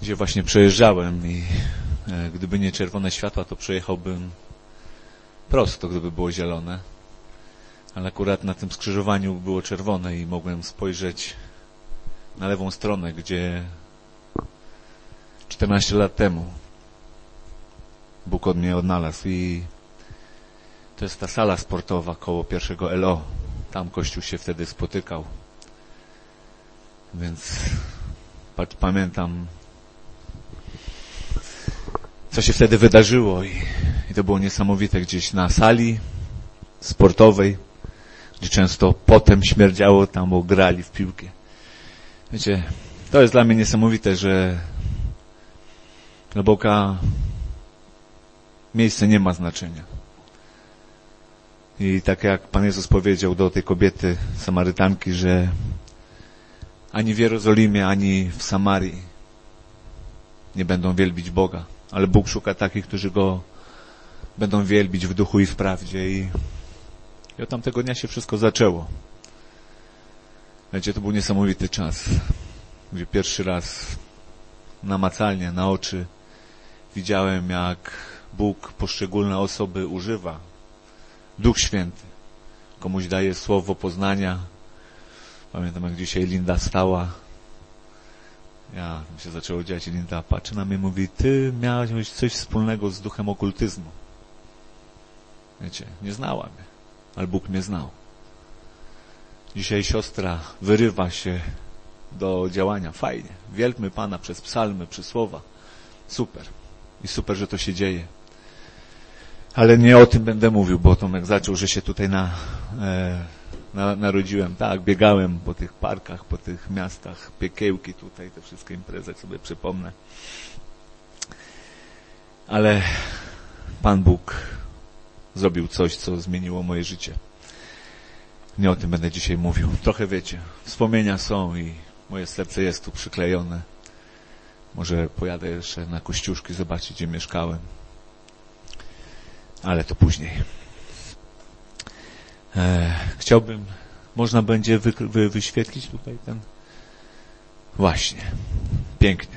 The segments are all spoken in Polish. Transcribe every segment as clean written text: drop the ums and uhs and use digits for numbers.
Gdzie właśnie przejeżdżałem i gdyby nie czerwone światła, to przejechałbym prosto, gdyby było zielone. Ale akurat na tym skrzyżowaniu było czerwone i mogłem spojrzeć na lewą stronę, gdzie 14 lat temu Bóg od mnie odnalazł i to jest ta sala sportowa koło pierwszego LO. Tam Kościół się wtedy spotykał. Więc pamiętam, co się wtedy wydarzyło i to było niesamowite. Gdzieś na sali sportowej, gdzie często potem śmierdziało, tam bo grali w piłkę. Wiecie, to jest dla mnie niesamowite, że dla Boga miejsce nie ma znaczenia. I tak jak Pan Jezus powiedział do tej kobiety Samarytanki, że ani w Jerozolimie, ani w Samarii nie będą wielbić Boga, ale Bóg szuka takich, którzy Go będą wielbić w duchu i w prawdzie. I od tamtego dnia się wszystko zaczęło. Wiecie, to był niesamowity czas, gdzie pierwszy raz namacalnie, na oczy widziałem, jak Bóg poszczególne osoby używa. Duch Święty. Komuś daje słowo poznania. Pamiętam, jak dzisiaj Linda stała. Mi się zaczęło dziać i Linda patrzy na mnie i mówi: ty miałeś coś wspólnego z duchem okultyzmu. Wiecie, nie znała mnie, ale Bóg mnie znał. Dzisiaj siostra wyrywa się do działania. Fajnie. Wielbmy Pana przez psalmy, przez słowa. Super. I super, że to się dzieje. Ale nie o tym będę mówił, bo Tomek zaczął, że się tutaj narodziłem. Tak, biegałem po tych parkach, po tych miastach, Piekiełki tutaj, te wszystkie imprezy sobie przypomnę. Ale Pan Bóg zrobił coś, co zmieniło moje życie. Nie o tym będę dzisiaj mówił. Trochę wiecie, wspomnienia są i moje serce jest tu przyklejone. Może pojadę jeszcze na Kościuszki zobaczyć, gdzie mieszkałem. Ale to później. Chciałbym, można będzie wyświetlić tutaj ten... Właśnie. Pięknie.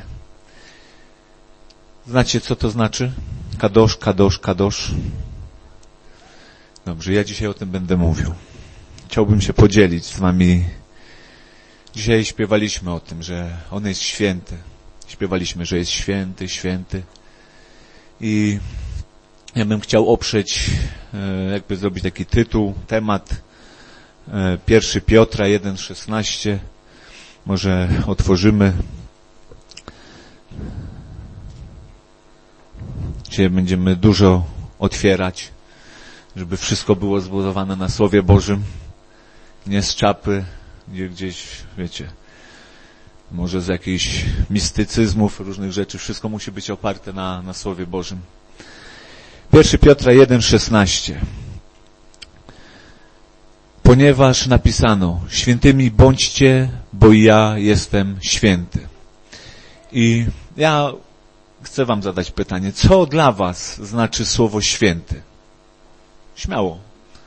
Znacie, co to znaczy? Kadosz, kadosz, kadosz. Dobrze, ja dzisiaj o tym będę mówił. Chciałbym się podzielić z wami. Dzisiaj śpiewaliśmy o tym, że On jest święty. Śpiewaliśmy, że jest święty, święty. I ja bym chciał oprzeć, jakby zrobić taki tytuł, temat 1 Piotra 1,16. Może otworzymy. Dzisiaj będziemy dużo otwierać, żeby wszystko było zbudowane na Słowie Bożym, nie z czapy, gdzieś, wiecie, może z jakichś mistycyzmów, różnych rzeczy. Wszystko musi być oparte na Słowie Bożym. 1 Piotra 1,16. Ponieważ napisano: świętymi bądźcie, bo ja jestem święty. I ja chcę wam zadać pytanie, co dla was znaczy słowo święty? Śmiało.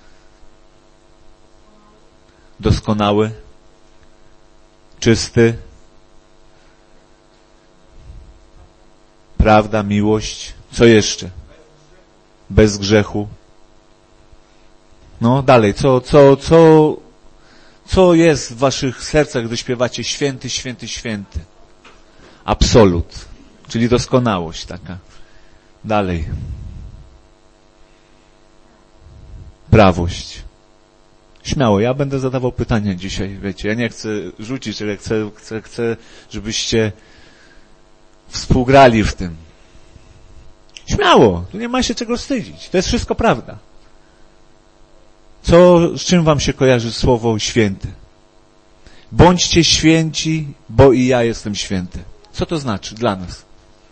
Doskonały, czysty, prawda, miłość. Co jeszcze? Bez grzechu. No dalej, co jest w waszych sercach, gdy śpiewacie święty, święty, święty? Absolut, czyli doskonałość taka. Dalej. Prawość. Śmiało, ja będę zadawał pytania dzisiaj, wiecie, ja nie chcę rzucić, ale chcę, żebyście współgrali w tym. Śmiało, tu nie ma się czego wstydzić, to jest wszystko prawda. Z czym wam się kojarzy słowo święty? Bądźcie święci, bo i ja jestem święty. Co to znaczy dla nas?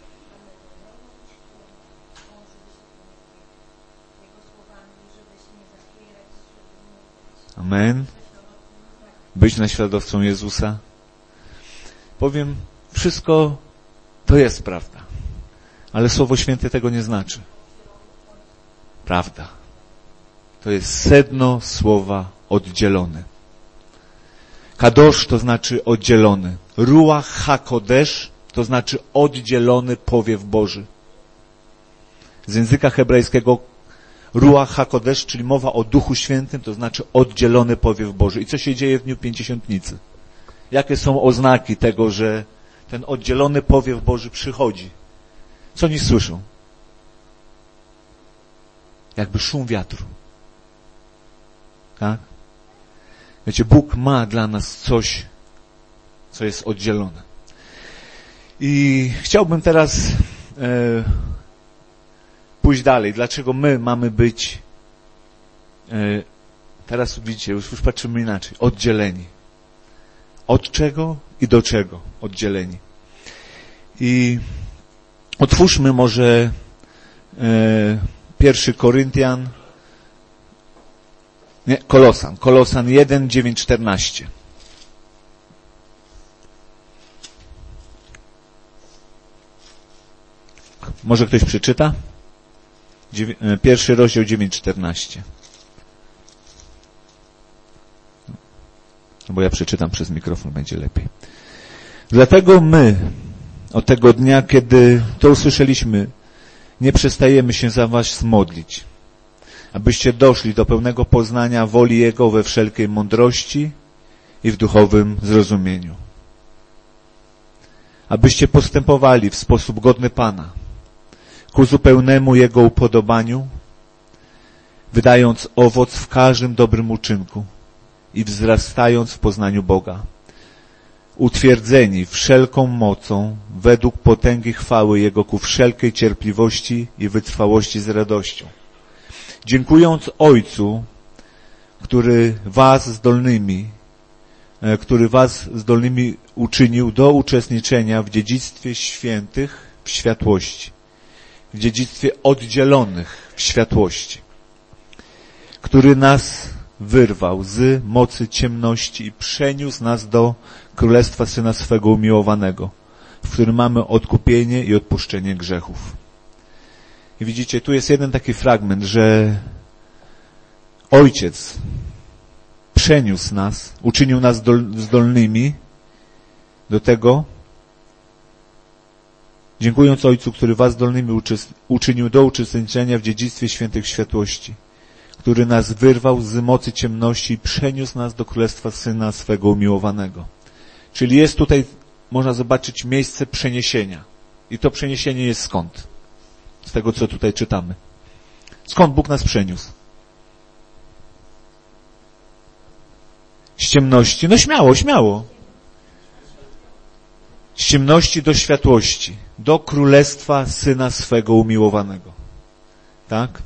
Amen. Być naśladowcą Jezusa. Powiem, wszystko to jest prawda. Ale Słowo Święte tego nie znaczy. Prawda. To jest sedno słowa oddzielone. Kadosz to znaczy oddzielony. Ruach HaKodesh to znaczy oddzielony powiew Boży. Z języka hebrajskiego Ruach HaKodesh, czyli mowa o Duchu Świętym, to znaczy oddzielony powiew Boży. I co się dzieje w dniu Pięćdziesiątnicy? Jakie są oznaki tego, że ten oddzielony powiew Boży przychodzi? Co oni słyszą? Jakby szum wiatru. Tak? Wiecie, Bóg ma dla nas coś, co jest oddzielone. I chciałbym teraz pójść dalej. Dlaczego my mamy być, teraz widzicie, już patrzymy inaczej, oddzieleni. Od czego i do czego oddzieleni. I otwórzmy może 1 Koryntian, nie, Kolosan 1, 9, 14. Może ktoś przeczyta? Pierwszy rozdział 9:14. No bo ja przeczytam przez mikrofon, będzie lepiej. Dlatego my, od tego dnia, kiedy to usłyszeliśmy, nie przestajemy się za was modlić, abyście doszli do pełnego poznania woli Jego we wszelkiej mądrości i w duchowym zrozumieniu. Abyście postępowali w sposób godny Pana, ku zupełnemu Jego upodobaniu, wydając owoc w każdym dobrym uczynku i wzrastając w poznaniu Boga, utwierdzeni wszelką mocą według potęgi chwały Jego ku wszelkiej cierpliwości i wytrwałości z radością. Dziękując Ojcu, który was zdolnymi uczynił do uczestniczenia w dziedzictwie świętych w światłości, w dziedzictwie oddzielonych w światłości, który nas wyrwał z mocy ciemności i przeniósł nas do Królestwa Syna swego umiłowanego, w którym mamy odkupienie i odpuszczenie grzechów. I widzicie, tu jest jeden taki fragment, że Ojciec przeniósł nas, uczynił nas zdolnymi do tego, dziękując Ojcu, który was zdolnymi uczynił do uczestniczenia w dziedzictwie świętych światłości, który nas wyrwał z mocy ciemności i przeniósł nas do Królestwa Syna swego umiłowanego. Czyli jest tutaj, można zobaczyć, miejsce przeniesienia. I to przeniesienie jest skąd? Z tego, co tutaj czytamy. Skąd Bóg nas przeniósł? Z ciemności? No śmiało, śmiało. Z ciemności do światłości. Do Królestwa Syna swego umiłowanego. Tak?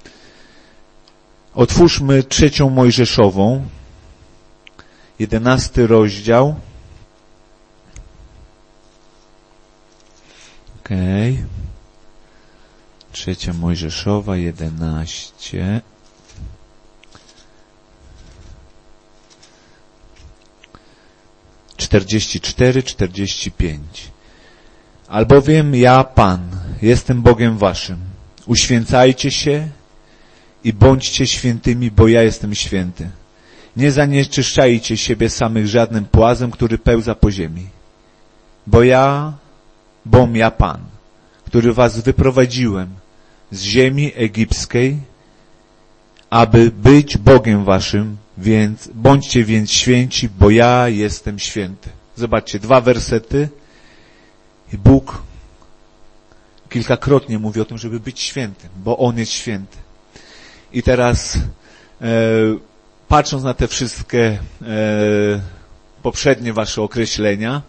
Otwórzmy 3 Mojżeszową, 11 rozdział. Okej. 3 Mojżeszowa, 11. Czterdzieści 45. Albowiem ja, Pan, jestem Bogiem waszym. Uświęcajcie się i bądźcie świętymi, bo ja jestem święty. Nie zanieczyszczajcie siebie samych żadnym płazem, który pełza po ziemi. Bom ja Pan, który was wyprowadziłem z ziemi egipskiej, aby być Bogiem waszym, więc bądźcie więc święci, bo ja jestem święty. Zobaczcie, 2 wersety i Bóg kilkakrotnie mówi o tym, żeby być świętym, bo On jest święty. I teraz patrząc na te wszystkie poprzednie wasze określenia,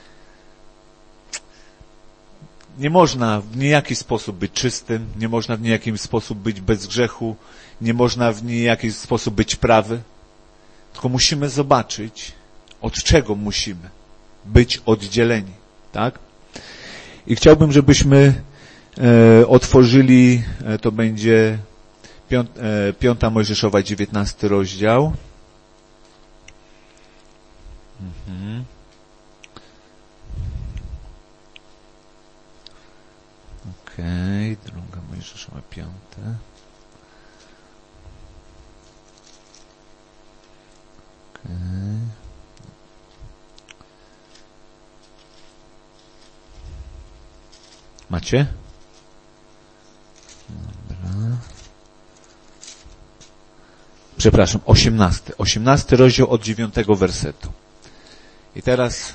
nie można w niejaki sposób być czystym, nie można w niejaki sposób być bez grzechu, nie można w niejaki sposób być prawy, tylko musimy zobaczyć, od czego musimy być oddzieleni, tak? I chciałbym, żebyśmy otworzyli, to będzie 5 Mojżeszowa, 19 rozdział. Okej, 2 Mojżeszowa, 5. Okej. Macie? Dobra. Przepraszam, 18. 18 rozdział od 9 wersetu. I teraz,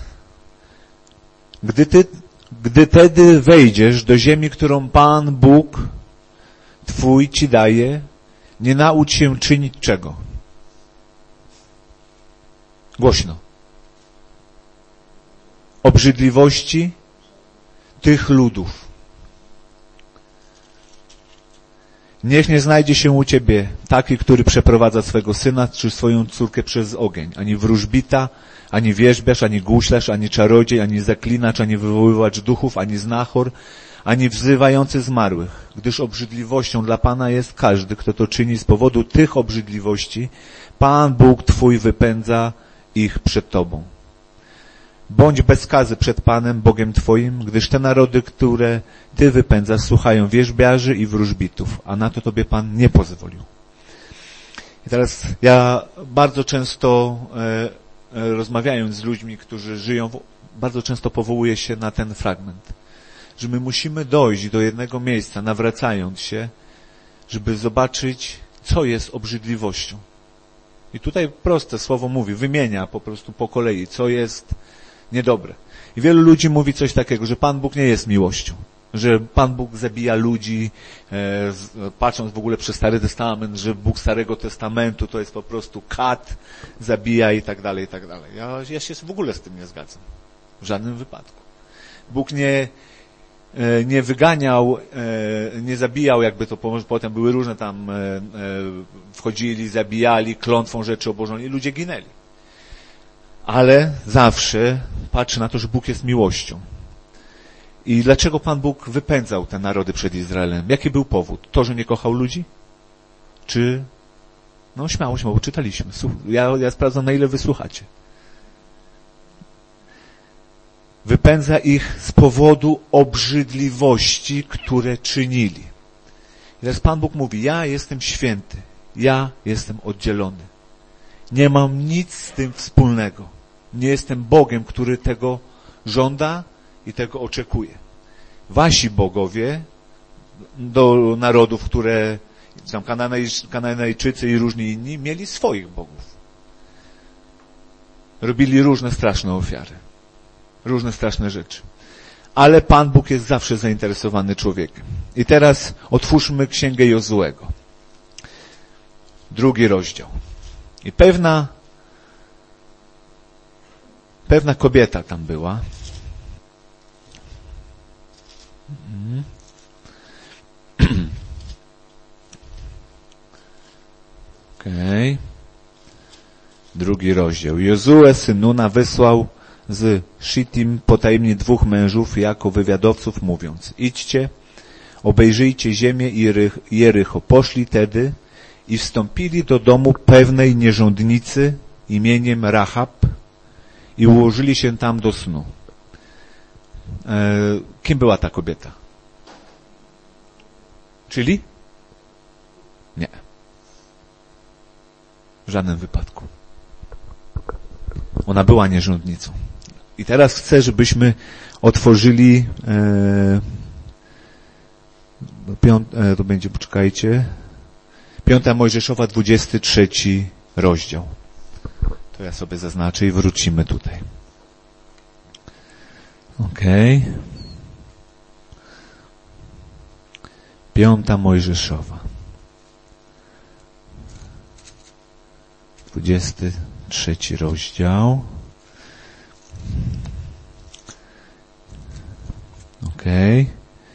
gdy tedy wejdziesz do ziemi, którą Pan Bóg Twój ci daje, nie naucz się czynić czego? Głośno. Obrzydliwości tych ludów. Niech nie znajdzie się u ciebie taki, który przeprowadza swego syna czy swoją córkę przez ogień, ani wróżbita, ani wierzbiarz, ani guślarz, ani czarodziej, ani zaklinacz, ani wywoływacz duchów, ani znachor, ani wzywający zmarłych, gdyż obrzydliwością dla Pana jest każdy, kto to czyni. Z powodu tych obrzydliwości Pan Bóg Twój wypędza ich przed Tobą. Bądź bez skazy przed Panem, Bogiem Twoim, gdyż te narody, które Ty wypędzasz, słuchają wierzbiarzy i wróżbitów, a na to Tobie Pan nie pozwolił. I teraz ja bardzo często rozmawiając z ludźmi, którzy żyją, bardzo często powołuję się na ten fragment, że my musimy dojść do jednego miejsca, nawracając się, żeby zobaczyć, co jest obrzydliwością. I tutaj proste słowo mówi, wymienia po prostu po kolei, co jest niedobre. I wielu ludzi mówi coś takiego, że Pan Bóg nie jest miłością, że Pan Bóg zabija ludzi, patrząc w ogóle przez Stary Testament, że Bóg Starego Testamentu to jest po prostu kat, zabija i tak dalej, i tak dalej. Ja się w ogóle z tym nie zgadzam. W żadnym wypadku. Bóg nie wyganiał, nie zabijał, jakby to potem były różne tam, wchodzili, zabijali, klątwą rzeczy obożonej i ludzie ginęli. Ale zawsze patrzy na to, że Bóg jest miłością. I dlaczego Pan Bóg wypędzał te narody przed Izraelem? Jaki był powód? To, że nie kochał ludzi? Czy... No śmiało, bo czytaliśmy. Ja sprawdzam, na ile wysłuchacie. Wypędza ich z powodu obrzydliwości, które czynili. I teraz Pan Bóg mówi, ja jestem święty, ja jestem oddzielony. Nie mam nic z tym wspólnego. Nie jestem Bogiem, który tego żąda i tego oczekuje. Wasi bogowie do narodów, które tam Kananejczycy i różni inni mieli swoich bogów. Robili różne straszne ofiary. Różne straszne rzeczy. Ale Pan Bóg jest zawsze zainteresowany człowiekiem. I teraz otwórzmy Księgę Jozuego. 2 rozdział. I pewna kobieta tam była. Okej. 2 rozdział. Jozue, syn Nuna, wysłał z Shittim potajemnie 2 mężów jako wywiadowców, mówiąc, idźcie, obejrzyjcie ziemię Jericho. Poszli tedy i wstąpili do domu pewnej nierządnicy imieniem Rahab i ułożyli się tam do snu. Kim była ta kobieta? Czyli? Nie. W żadnym wypadku. Ona była nierządnicą. I teraz chcę, żebyśmy otworzyli to będzie, poczekajcie, 5 Mojżeszowa, 23 rozdział. To ja sobie zaznaczę i wrócimy tutaj. Okej. 5 Mojżeszowa. 23 rozdział. Okej.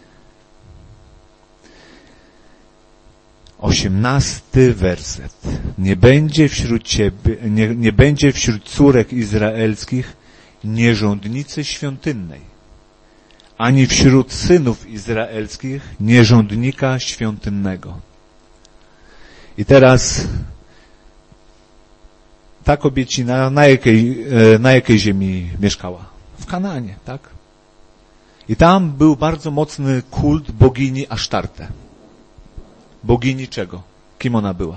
18 werset. Nie będzie wśród córek izraelskich nierządnicy świątynnej, ani wśród synów izraelskich nierządnika świątynnego. I teraz ta kobiecina na jakiej ziemi mieszkała? W Kanaanie, tak? I tam był bardzo mocny kult bogini Asztarte. Bogini czego? Kim ona była?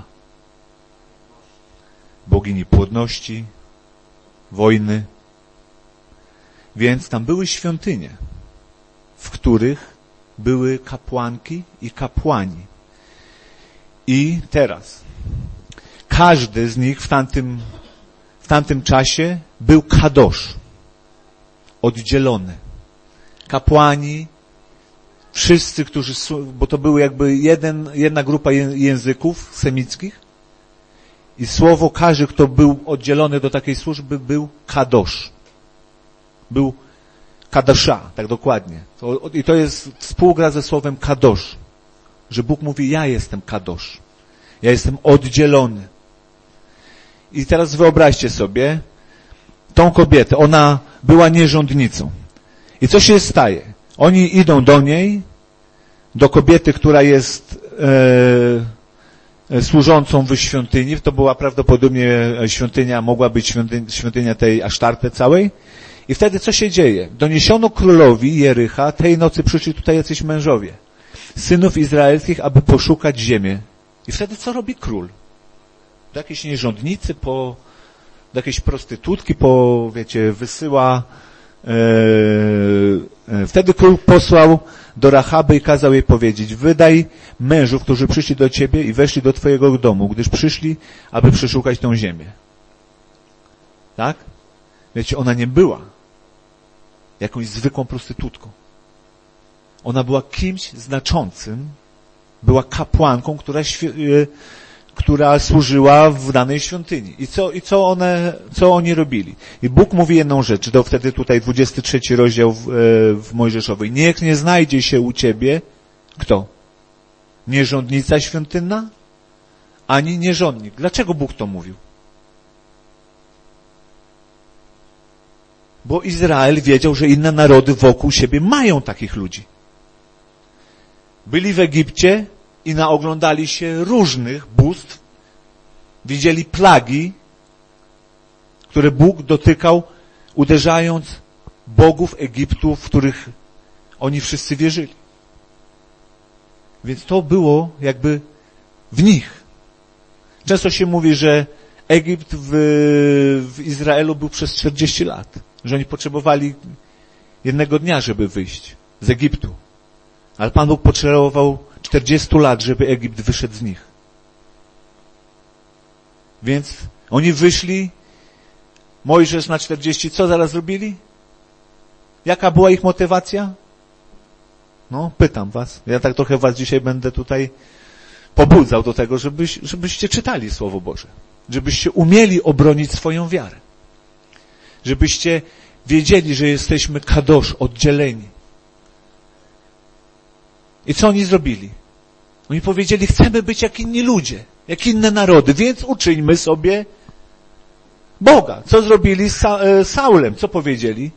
Bogini płodności, wojny. Więc tam były świątynie, w których były kapłanki i kapłani. I teraz każdy z nich w tamtym czasie był kadosz, oddzielony. Kapłani, wszyscy, bo to były jakby jedna grupa języków semickich i słowo każdy, kto był oddzielony do takiej służby, był kadosz. Był kadosza, tak dokładnie. I to jest współgra ze słowem kadosz, że Bóg mówi, ja jestem kadosz. Ja jestem oddzielony. I teraz wyobraźcie sobie tą kobietę. Ona była nierządnicą. I co się staje? Oni idą do niej, do kobiety, która jest służącą w świątyni. To była prawdopodobnie świątynia, mogła być świątynia tej Asztarty całej. I wtedy co się dzieje? Doniesiono królowi Jericha, tej nocy przyszli tutaj jacyś mężowie, synów izraelskich, aby poszukać ziemię. I wtedy co robi król? Do jakiejś nierządnicy, do jakiejś prostytutki, wysyła. Wtedy król posłał do Rachaby i kazał jej powiedzieć, wydaj mężów, którzy przyszli do ciebie i weszli do twojego domu, gdyż przyszli, aby przeszukać tą ziemię. Tak? Wiecie, ona nie była jakąś zwykłą prostytutką. Ona była kimś znaczącym, była kapłanką, która służyła w danej świątyni. I co oni robili? I Bóg mówi jedną rzecz, to wtedy tutaj 23 rozdział w Mojżeszowej. Niech nie znajdzie się u ciebie, kto? Nierządnica świątynna? Ani nierządnik. Dlaczego Bóg to mówił? Bo Izrael wiedział, że inne narody wokół siebie mają takich ludzi. Byli w Egipcie i naoglądali się różnych bóstw, widzieli plagi, które Bóg dotykał, uderzając bogów Egiptu, w których oni wszyscy wierzyli. Więc to było jakby w nich. Często się mówi, że Egipt w Izraelu był przez 40 lat, że oni potrzebowali jednego dnia, żeby wyjść z Egiptu. Ale Pan Bóg potrzebował 40 lat, żeby Egipt wyszedł z nich. Więc oni wyszli, Mojżesz na 40, co zaraz zrobili? Jaka była ich motywacja? No, pytam was. Ja tak trochę was dzisiaj będę tutaj pobudzał do tego, żebyście czytali Słowo Boże. Żebyście umieli obronić swoją wiarę. Żebyście wiedzieli, że jesteśmy kadosz, oddzieleni. I co oni zrobili? Oni powiedzieli, chcemy być jak inni ludzie, jak inne narody, więc uczyńmy sobie Boga. Co zrobili z Saulem? Co powiedzieli?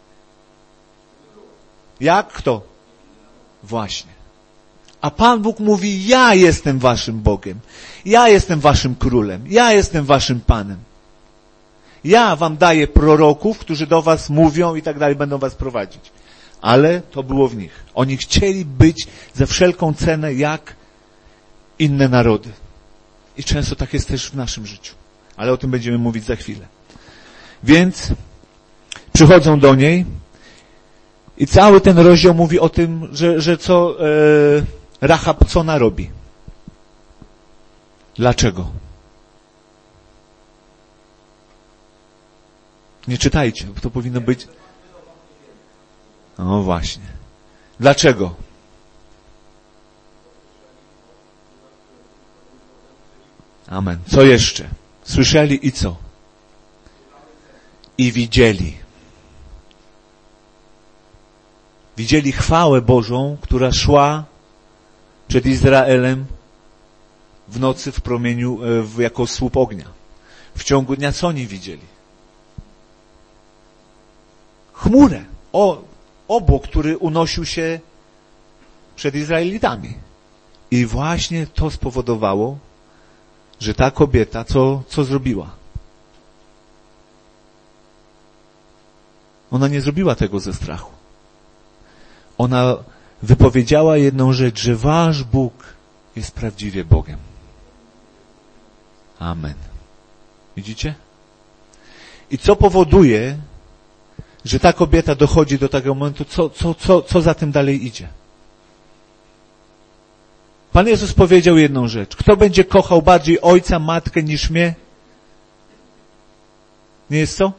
Jak? Kto? Właśnie. A Pan Bóg mówi, ja jestem waszym Bogiem. Ja jestem waszym królem. Ja jestem waszym Panem. Ja wam daję proroków, którzy do was mówią i tak dalej, będą was prowadzić. Ale to było w nich. Oni chcieli być za wszelką cenę jak inne narody. I często tak jest też w naszym życiu. Ale o tym będziemy mówić za chwilę. Więc przychodzą do niej i cały ten rozdział mówi o tym, że co Rahab co ona robi. Dlaczego? Nie czytajcie, bo to powinno być... No właśnie. Dlaczego? Amen. Co jeszcze? Słyszeli i co? I widzieli. Widzieli chwałę Bożą, która szła przed Izraelem w nocy w promieniu, jako słup ognia. W ciągu dnia co oni widzieli? Chmurę. Obłok, który unosił się przed Izraelitami. I właśnie to spowodowało, że ta kobieta co zrobiła? Ona nie zrobiła tego ze strachu. Ona wypowiedziała jedną rzecz, że wasz Bóg jest prawdziwie Bogiem. Amen. Widzicie? I co powoduje, że ta kobieta dochodzi do tego momentu, co za tym dalej idzie? Pan Jezus powiedział jedną rzecz. Kto będzie kochał bardziej ojca, matkę niż mnie? Nie jest co?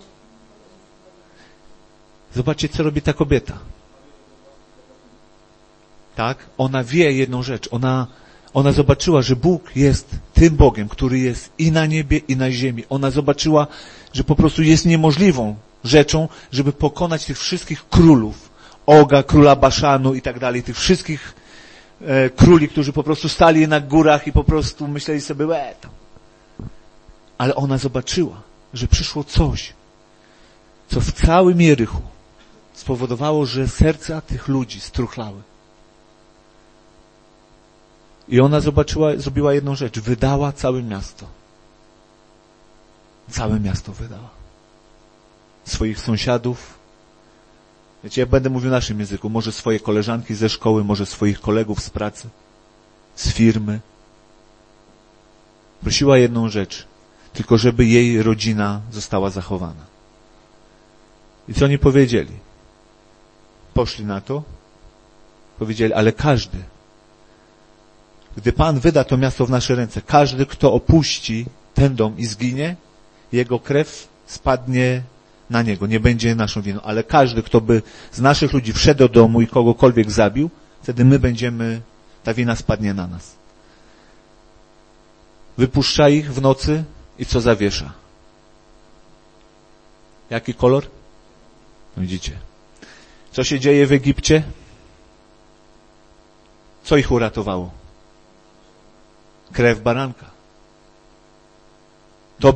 Zobaczcie, co robi ta kobieta. Tak? Ona wie jedną rzecz. Ona zobaczyła, że Bóg jest tym Bogiem, który jest i na niebie, i na ziemi. Ona zobaczyła, że po prostu jest niemożliwą rzeczą, żeby pokonać tych wszystkich królów. Oga, króla Baszanu i tak dalej. Tych wszystkich króli, którzy po prostu stali na górach i po prostu myśleli sobie, tam. Ale ona zobaczyła, że przyszło coś, co w całym Jerichu spowodowało, że serca tych ludzi struchlały. I ona zrobiła jedną rzecz. Wydała całe miasto. Całe miasto wydała. Swoich sąsiadów. Wiecie, ja będę mówił w naszym języku. Może swoje koleżanki ze szkoły, może swoich kolegów z pracy, z firmy. Prosiła jedną rzecz. Tylko żeby jej rodzina została zachowana. I co oni powiedzieli? Poszli na to. Powiedzieli, ale każdy, gdy Pan wyda to miasto w nasze ręce, każdy, kto opuści ten dom i zginie, jego krew spadnie na niego, nie będzie naszą winą. Ale każdy, kto by z naszych ludzi wszedł do domu i kogokolwiek zabił, wtedy ta wina spadnie na nas. Wypuszcza ich w nocy i co zawiesza? Jaki kolor? No widzicie. Co się dzieje w Egipcie? Co ich uratowało? Krew baranka. To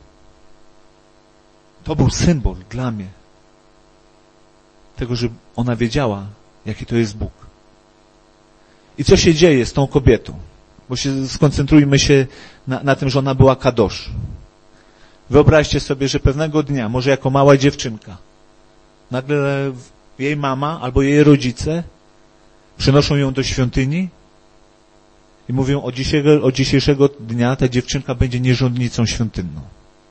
był symbol dla mnie tego, że ona wiedziała, jaki to jest Bóg. I co się dzieje z tą kobietą? Bo skoncentrujmy się na tym, że ona była kadosz. Wyobraźcie sobie, że pewnego dnia, może jako mała dziewczynka, nagle jej mama albo jej rodzice przynoszą ją do świątyni i mówią, od dzisiejszego dnia ta dziewczynka będzie nierządnicą świątynną.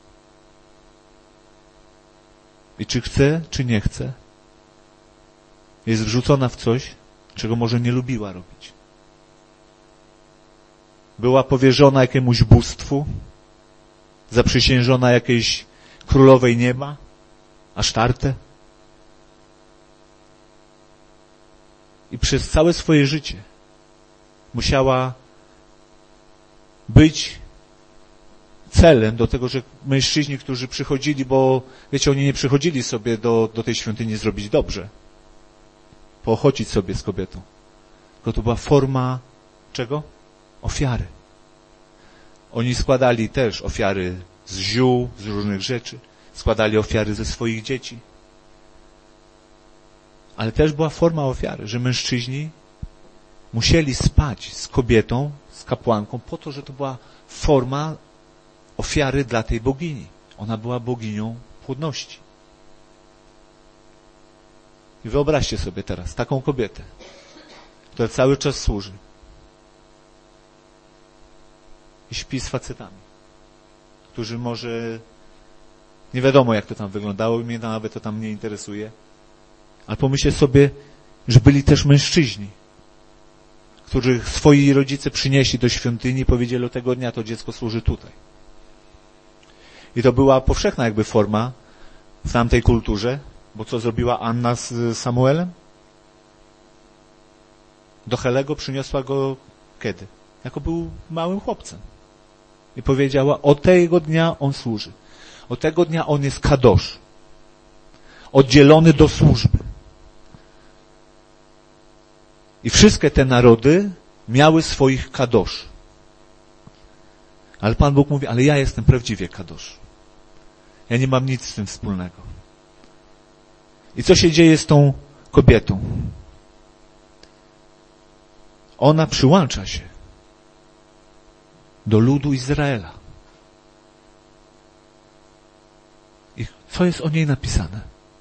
I czy chce, czy nie chce, jest wrzucona w coś, czego może nie lubiła robić. Była powierzona jakiemuś bóstwu, zaprzysiężona jakiejś królowej nieba, Asztartę. I przez całe swoje życie musiała być celem do tego, że mężczyźni, którzy przychodzili, bo wiecie, oni nie przychodzili sobie do tej świątyni zrobić dobrze, poochocić sobie z kobietą. Tylko to była forma czego? Ofiary. Oni składali też ofiary z ziół, z różnych rzeczy. Składali ofiary ze swoich dzieci. Ale też była forma ofiary, że mężczyźni musieli spać z kobietą, z kapłanką, po to, że to była forma ofiary dla tej bogini. Ona była boginią płodności. I wyobraźcie sobie teraz taką kobietę, która cały czas służy i śpi z facetami, którzy może nie wiadomo, jak to tam wyglądało, mnie nawet to tam nie interesuje, ale pomyślcie sobie, że byli też mężczyźni, których swoi rodzice przynieśli do świątyni i powiedzieli, o tego dnia to dziecko służy tutaj. I to była powszechna jakby forma w tamtej kulturze, bo co zrobiła Anna z Samuelem? Do Helego przyniosła go kiedy? Jako był małym chłopcem. I powiedziała, od tego dnia on służy. Od tego dnia on jest kadosz. Oddzielony do służby. I wszystkie te narody miały swoich kadosz. Ale Pan Bóg mówi, ale ja jestem prawdziwie kadosz. Ja nie mam nic z tym wspólnego. I co się dzieje z tą kobietą? Ona przyłącza się do ludu Izraela. I co jest o niej napisane?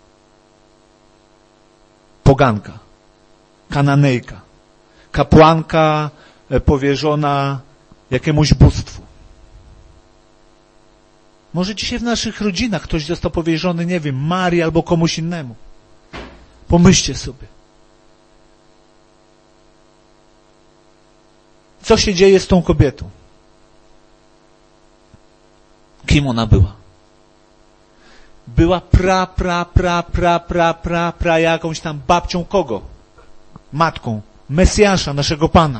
Poganka, Kananejka, kapłanka powierzona jakiemuś bóstwu. Może dzisiaj w naszych rodzinach ktoś został powierzony, nie wiem, Marii albo komuś innemu. Pomyślcie sobie. Co się dzieje z tą kobietą? Kim ona była? Była jakąś tam babcią kogo? Matką Mesjasza, naszego Pana.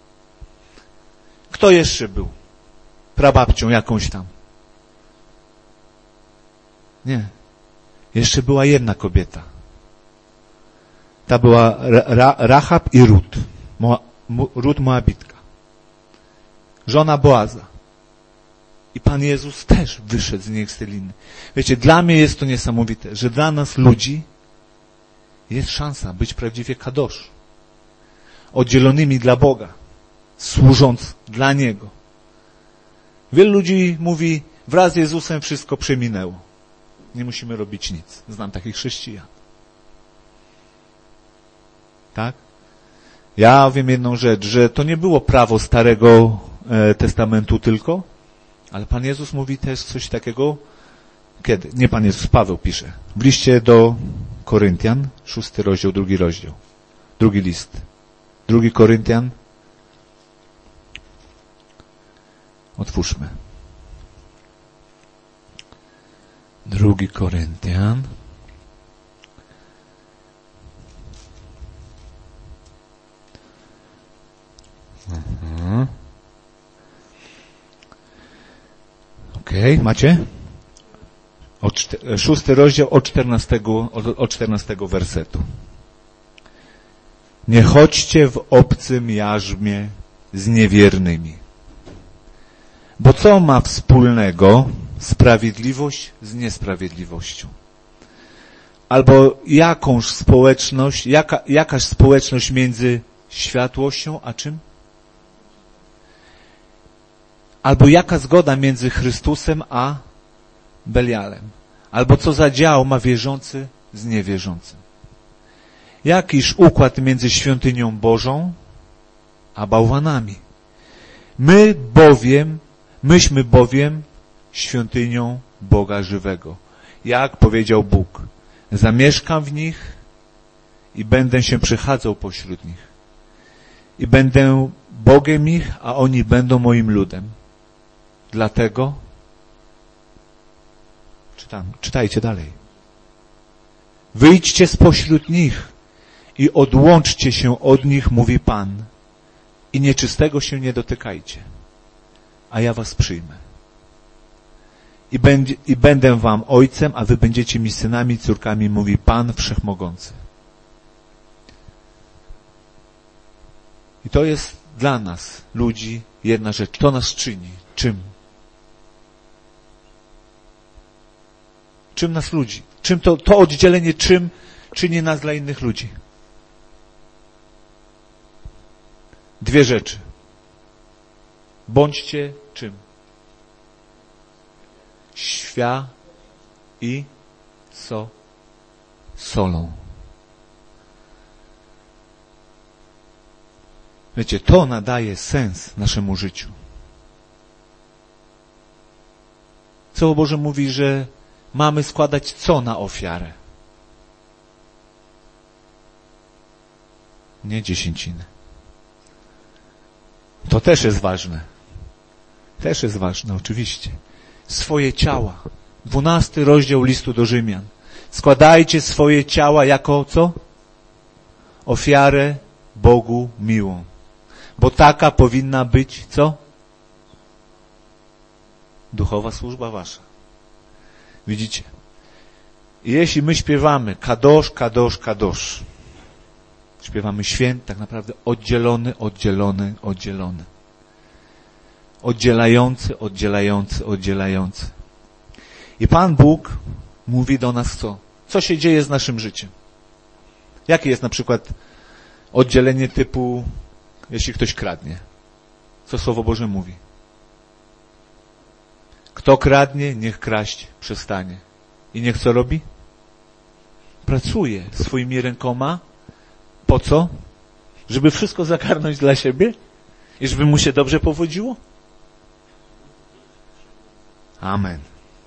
Kto jeszcze był? Prababcią jakąś tam. Nie. Jeszcze była jedna kobieta. Ta była Rahab i Rut. Rut Moabitka. Żona Boaza. I Pan Jezus też wyszedł z niej z tej liny. Wiecie, dla mnie jest to niesamowite, że dla nas ludzi jest szansa być prawdziwie kadosz. Oddzielonymi dla Boga. Służąc dla Niego. Wielu ludzi mówi, wraz z Jezusem wszystko przeminęło. Nie musimy robić nic. Znam takich chrześcijan. Tak? Ja wiem jedną rzecz, że to nie było prawo Starego Testamentu tylko, ale Pan Jezus mówi też coś takiego, kiedy? Nie Pan Jezus, Paweł pisze. W liście do Koryntian, 6 rozdział, 2 rozdział. 2 list. 2 Koryntian. Otwórzmy. 2 Koryntian. Okej, macie? 6 rozdział od 14 wersetu. Nie chodźcie w obcym jarzmie z niewiernymi. Bo co ma wspólnego sprawiedliwość z niesprawiedliwością? Albo jakaś społeczność między światłością a czym? Albo jaka zgoda między Chrystusem a Belialem? Albo co za dział ma wierzący z niewierzącym? Jakiż układ między świątynią Bożą a bałwanami? Myśmy bowiem świątynią Boga żywego. Jak powiedział Bóg, zamieszkam w nich i będę się przechadzał pośród nich. I będę Bogiem ich, a oni będą moim ludem. Dlatego, czytajcie dalej. Wyjdźcie spośród nich i odłączcie się od nich, mówi Pan, i nieczystego się nie dotykajcie, a ja was przyjmę. I będę wam ojcem, a wy będziecie mi synami, córkami, mówi Pan Wszechmogący. I to jest dla nas, ludzi, jedna rzecz. To nas czyni. Czym? Czym nas ludzi? Czym to oddzielenie, czym czyni nas dla innych ludzi? 2 rzeczy. Bądźcie czym? I solą. Wiecie, to nadaje sens naszemu życiu. Słowo Boże mówi, że mamy składać co na ofiarę? Nie dziesięciny. To też jest ważne. Też jest ważne, oczywiście. Swoje ciała. 12 rozdział listu do Rzymian. Składajcie swoje ciała jako co? Ofiarę Bogu miłą. Bo taka powinna być co? Duchowa służba wasza. Widzicie? I jeśli my śpiewamy kadosz, kadosz, kadosz, śpiewamy święty, tak naprawdę oddzielony. Oddzielający. I Pan Bóg mówi do nas co? Co się dzieje z naszym życiem? Jakie jest na przykład oddzielenie typu, jeśli ktoś kradnie? Co Słowo Boże mówi? Kto kradnie, niech kraść przestanie. I niech co robi? Pracuje swoimi rękoma. Po co? Żeby wszystko zagarnąć dla siebie? I żeby mu się dobrze powodziło? Amen.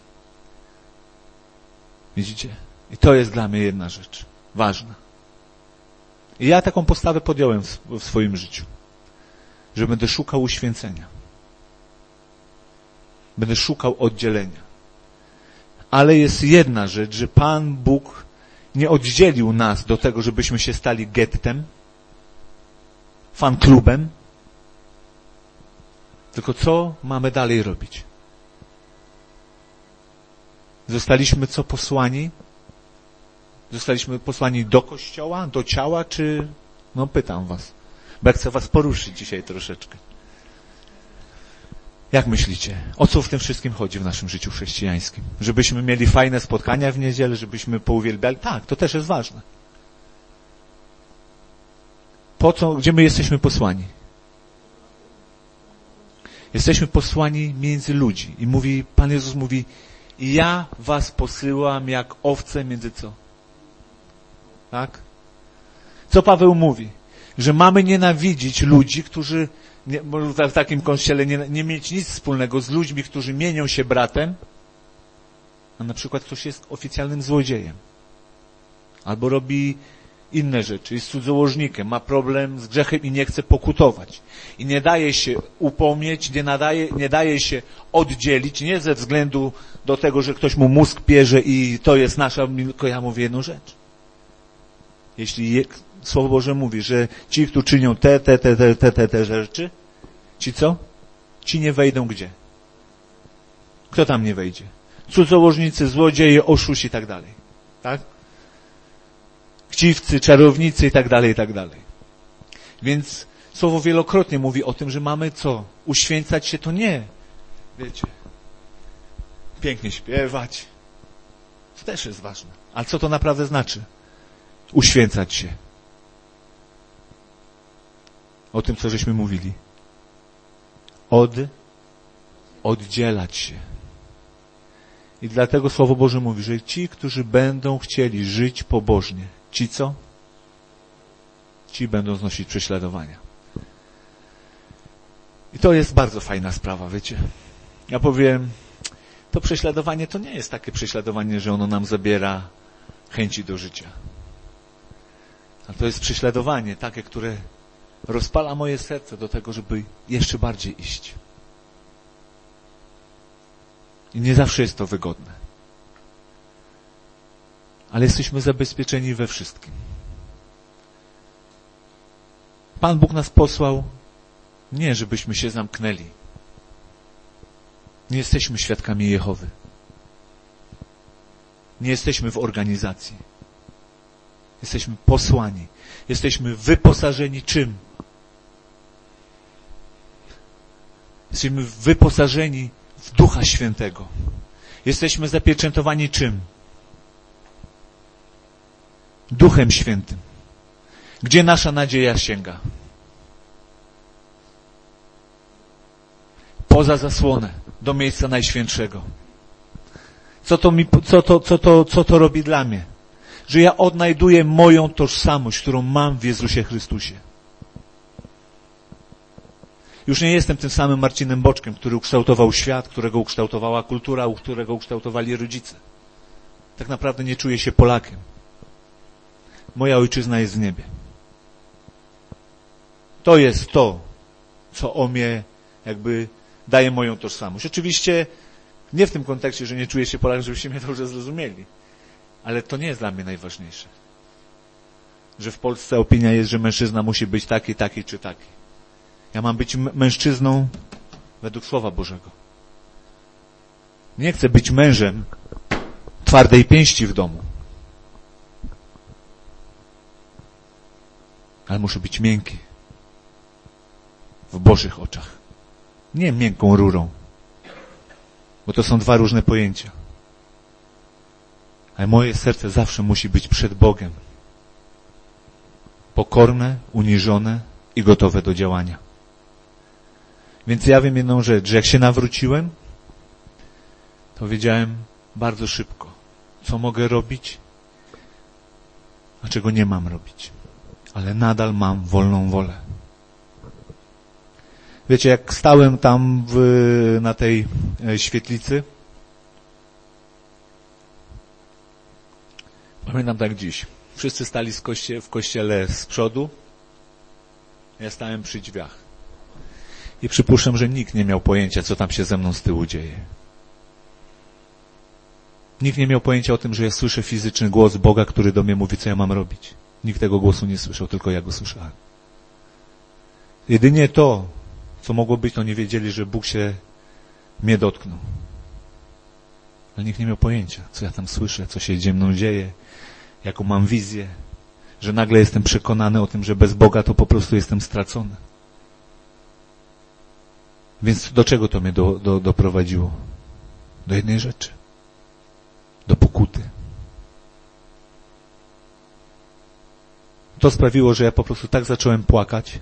Widzicie? I to jest dla mnie jedna rzecz. Ważna. I ja taką postawę podjąłem w swoim życiu. że będę szukał uświęcenia. Będę szukał oddzielenia. Ale jest jedna rzecz, że Pan Bóg nie oddzielił nas do tego, żebyśmy się stali gettem, fanklubem, tylko co mamy dalej robić? Zostaliśmy co posłani? Zostaliśmy posłani do Kościoła, do ciała, czy... No pytam was, bo ja chcę was poruszyć dzisiaj troszeczkę. Jak myślicie? O co w tym wszystkim chodzi w naszym życiu chrześcijańskim? Żebyśmy mieli fajne spotkania w niedzielę, żebyśmy pouwielbiali? Tak, to też jest ważne. Po co, gdzie my jesteśmy posłani? Jesteśmy posłani między ludzi. I mówi, Pan Jezus mówi, ja was posyłam jak owce między co? Tak? Co Paweł mówi? Że mamy nienawidzić ludzi, którzy w takim kościele nie mieć nic wspólnego z ludźmi, którzy mienią się bratem, a na przykład ktoś jest oficjalnym złodziejem. Albo robi inne rzeczy, jest cudzołożnikiem, ma problem z grzechem i nie chce pokutować. I nie daje się upomnieć, nie daje się oddzielić, nie ze względu do tego, że ktoś mu mózg pierze i to jest nasza, tylko ja mówię jedną rzecz. Jeśli Słowo Boże mówi, że ci, którzy czynią te rzeczy, ci co? Ci nie wejdą gdzie? Kto tam nie wejdzie? Cudzołożnicy, złodzieje, oszuści i tak dalej. Tak? Chciwcy, czarownicy i tak dalej, i tak dalej. Więc Słowo wielokrotnie mówi o tym, że mamy co? Uświęcać się to nie. Wiecie, pięknie śpiewać. To też jest ważne. Ale co to naprawdę znaczy? Uświęcać się. O tym, co żeśmy mówili. Oddzielać się. I dlatego Słowo Boże mówi, że ci, którzy będą chcieli żyć pobożnie, ci co? Ci będą znosić prześladowania. I to jest bardzo fajna sprawa, wiecie. Ja powiem, to prześladowanie to nie jest takie prześladowanie, że ono nam zabiera chęci do życia. A to jest prześladowanie takie, które rozpala moje serce do tego, żeby jeszcze bardziej iść. I nie zawsze jest to wygodne. Ale jesteśmy zabezpieczeni we wszystkim. Pan Bóg nas posłał nie, żebyśmy się zamknęli. Nie jesteśmy świadkami Jehowy. Nie jesteśmy w organizacji. Jesteśmy posłani. Jesteśmy wyposażeni czym? Jesteśmy wyposażeni w Ducha Świętego. Jesteśmy zapieczętowani czym? Duchem Świętym. Gdzie nasza nadzieja sięga? Poza zasłonę, do miejsca Najświętszego. Co to robi dla mnie? Że ja odnajduję moją tożsamość, którą mam w Jezusie Chrystusie. Już nie jestem tym samym Marcinem Boczkiem, który ukształtował świat, którego ukształtowała kultura, którego ukształtowali rodzice. Tak naprawdę nie czuję się Polakiem. Moja ojczyzna jest w niebie. To jest to, co o mnie jakby daje moją tożsamość. Oczywiście nie w tym kontekście, że nie czuję się Polakiem, żebyście mnie dobrze zrozumieli. Ale to nie jest dla mnie najważniejsze. Że w Polsce opinia jest, że mężczyzna musi być taki, taki czy taki. Ja mam być mężczyzną według Słowa Bożego. Nie chcę być mężem twardej pięści w domu. Ale muszę być miękki. W Bożych oczach. Nie miękką rurą. Bo to są dwa różne pojęcia. Ale moje serce zawsze musi być przed Bogiem. Pokorne, uniżone i gotowe do działania. Więc ja wiem jedną rzecz, że jak się nawróciłem, to wiedziałem bardzo szybko, co mogę robić, a czego nie mam robić. Ale nadal mam wolną wolę. Wiecie, jak stałem tam na tej świetlicy, pamiętam tak dziś. Wszyscy stali w kościele z przodu, ja stałem przy drzwiach. I przypuszczam, że nikt nie miał pojęcia, co tam się ze mną z tyłu dzieje. Nikt nie miał pojęcia o tym, że ja słyszę fizyczny głos Boga, który do mnie mówi, co ja mam robić. Nikt tego głosu nie słyszał, tylko ja go słyszałem. Jedynie to, co mogło być, to nie wiedzieli, że Bóg się mnie dotknął. Ale nikt nie miał pojęcia, co ja tam słyszę, co się ze mną dzieje, jaką mam wizję, że nagle jestem przekonany o tym, że bez Boga to po prostu jestem stracony. Więc do czego to mnie doprowadziło? Do jednej rzeczy. Do pokuty. To sprawiło, że ja po prostu tak zacząłem płakać,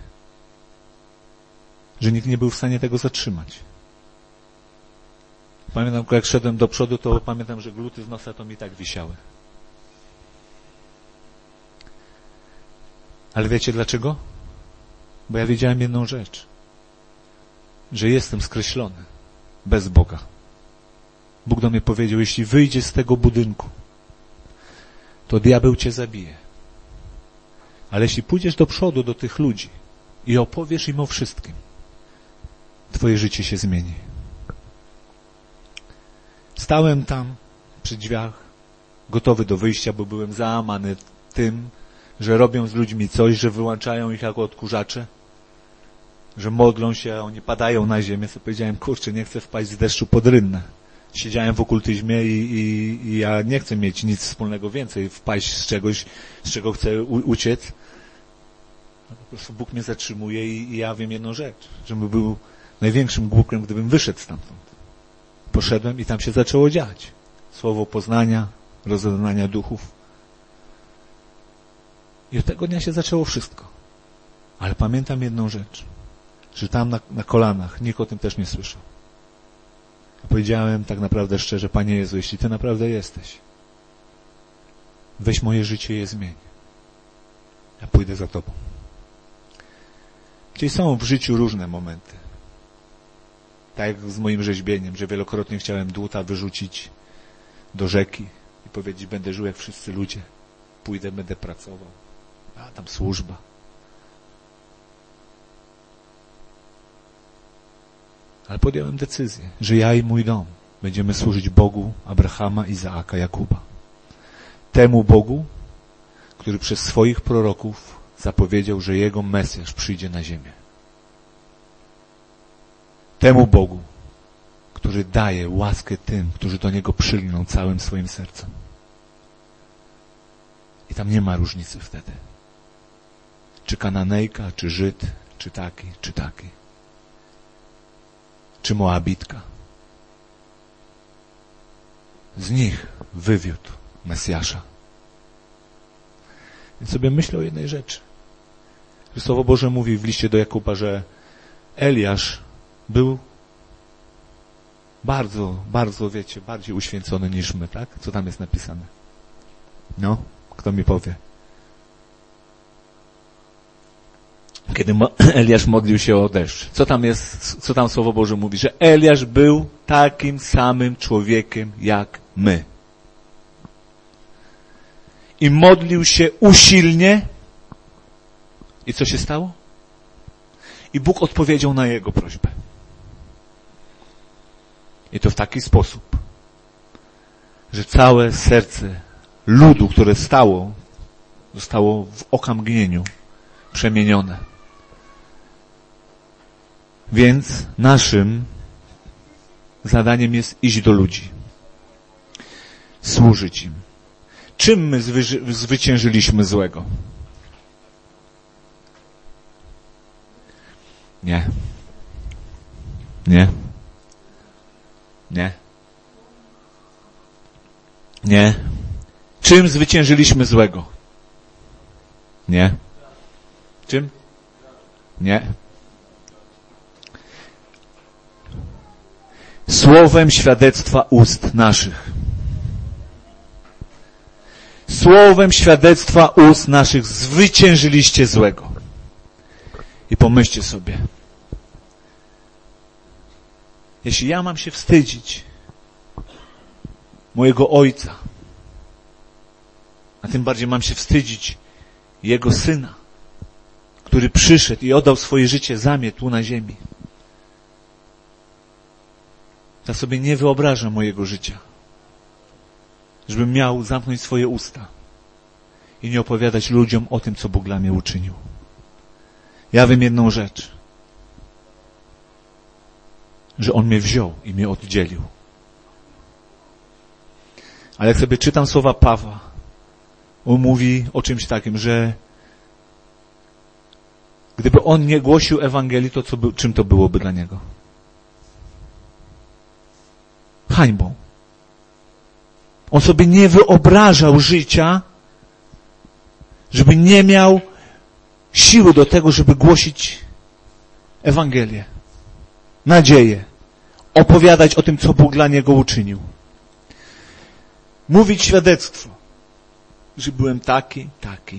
że nikt nie był w stanie tego zatrzymać. Pamiętam, jak szedłem do przodu, to pamiętam, że gluty z nosa to mi tak wisiały. Ale wiecie dlaczego? Bo ja wiedziałem jedną rzecz. Że jestem skreślony bez Boga. Bóg do mnie powiedział, jeśli wyjdziesz z tego budynku, to diabeł cię zabije. Ale jeśli pójdziesz do przodu do tych ludzi i opowiesz im o wszystkim, twoje życie się zmieni. Stałem tam przy drzwiach, gotowy do wyjścia, bo byłem załamany tym, że robią z ludźmi coś, że wyłączają ich jako odkurzacze, że modlą się, a oni padają na ziemię. So powiedziałem, kurczę, nie chcę wpaść z deszczu pod rynnę. Siedziałem w okultyzmie i ja nie chcę mieć nic wspólnego więcej, wpaść z czegoś, z czego chcę uciec. No po prostu Bóg mnie zatrzymuje i ja wiem jedną rzecz, żebym był największym głupkiem, gdybym wyszedł stamtąd. Poszedłem i tam się zaczęło dziać. Słowo poznania, rozeznania duchów. I od tego dnia się zaczęło wszystko. Ale pamiętam jedną rzecz, że tam na kolanach nikt o tym też nie słyszał. Ja powiedziałem tak naprawdę szczerze, Panie Jezu, jeśli Ty naprawdę jesteś, weź moje życie i je zmień. Ja pójdę za Tobą. Czyli są w życiu różne momenty. Tak jak z moim rzeźbieniem, że wielokrotnie chciałem dłuta wyrzucić do rzeki i powiedzieć, będę żył jak wszyscy ludzie. Pójdę, będę pracował. A tam służba. Ale podjąłem decyzję, że ja i mój dom będziemy służyć Bogu Abrahama, Izaaka, Jakuba. Temu Bogu, który przez swoich proroków zapowiedział, że Jego Mesjasz przyjdzie na ziemię. Temu Bogu, który daje łaskę tym, którzy do Niego przylgną całym swoim sercem. I tam nie ma różnicy wtedy. Czy Kananejka, czy Żyd, czy taki, czy taki. Czy Moabitka. Z nich wywiódł Mesjasza. Więc sobie myślę o jednej rzeczy. Że Słowo Boże mówi w liście do Jakuba, że Eliasz był bardzo, bardzo, wiecie, bardziej uświęcony niż my, tak? Co tam jest napisane? No, kto mi powie? Kiedy Eliasz modlił się o deszcz. Co tam jest, co tam Słowo Boże mówi? Że Eliasz był takim samym człowiekiem jak my. I modlił się usilnie. I co się stało? I Bóg odpowiedział na jego prośbę. I to w taki sposób, że całe serce ludu, które zostało w okamgnieniu przemienione. Więc naszym zadaniem jest iść do ludzi. Służyć im. Czym my zwyciężyliśmy złego? Nie. Nie. Nie. Nie. Czym zwyciężyliśmy złego? Nie. Czym? Nie. Słowem świadectwa ust naszych. Słowem świadectwa ust naszych zwyciężyliście złego. I pomyślcie sobie, jeśli ja mam się wstydzić mojego Ojca, a tym bardziej mam się wstydzić Jego Syna, który przyszedł i oddał swoje życie za mnie tu na ziemi, Ja sobie nie wyobrażam mojego życia, żebym miał zamknąć swoje usta i nie opowiadać ludziom o tym, co Bóg dla mnie uczynił. Ja wiem jedną rzecz, że On mnie wziął i mnie oddzielił. Ale jak sobie czytam słowa Pawła, on mówi o czymś takim, że gdyby on nie głosił Ewangelii, to czym to byłoby dla niego? Hańbą. On sobie nie wyobrażał życia, żeby nie miał siły do tego, żeby głosić Ewangelię, nadzieję, opowiadać o tym, co Bóg dla niego uczynił. Mówić świadectwo, że byłem taki.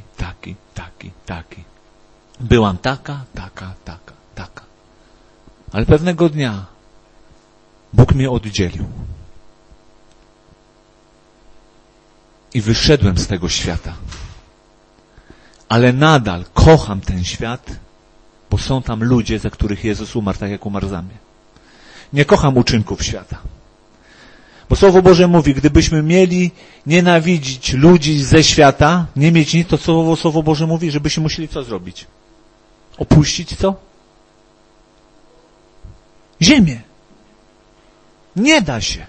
Byłam taka. Ale pewnego dnia Bóg mnie oddzielił. I wyszedłem z tego świata. Ale nadal kocham ten świat, bo są tam ludzie, za których Jezus umarł, tak jak umarł za mnie. Nie kocham uczynków świata. Bo Słowo Boże mówi, gdybyśmy mieli nienawidzić ludzi ze świata, nie mieć nic, to Słowo Boże mówi, żebyśmy musieli co zrobić? Opuścić co? Ziemię. Nie da się.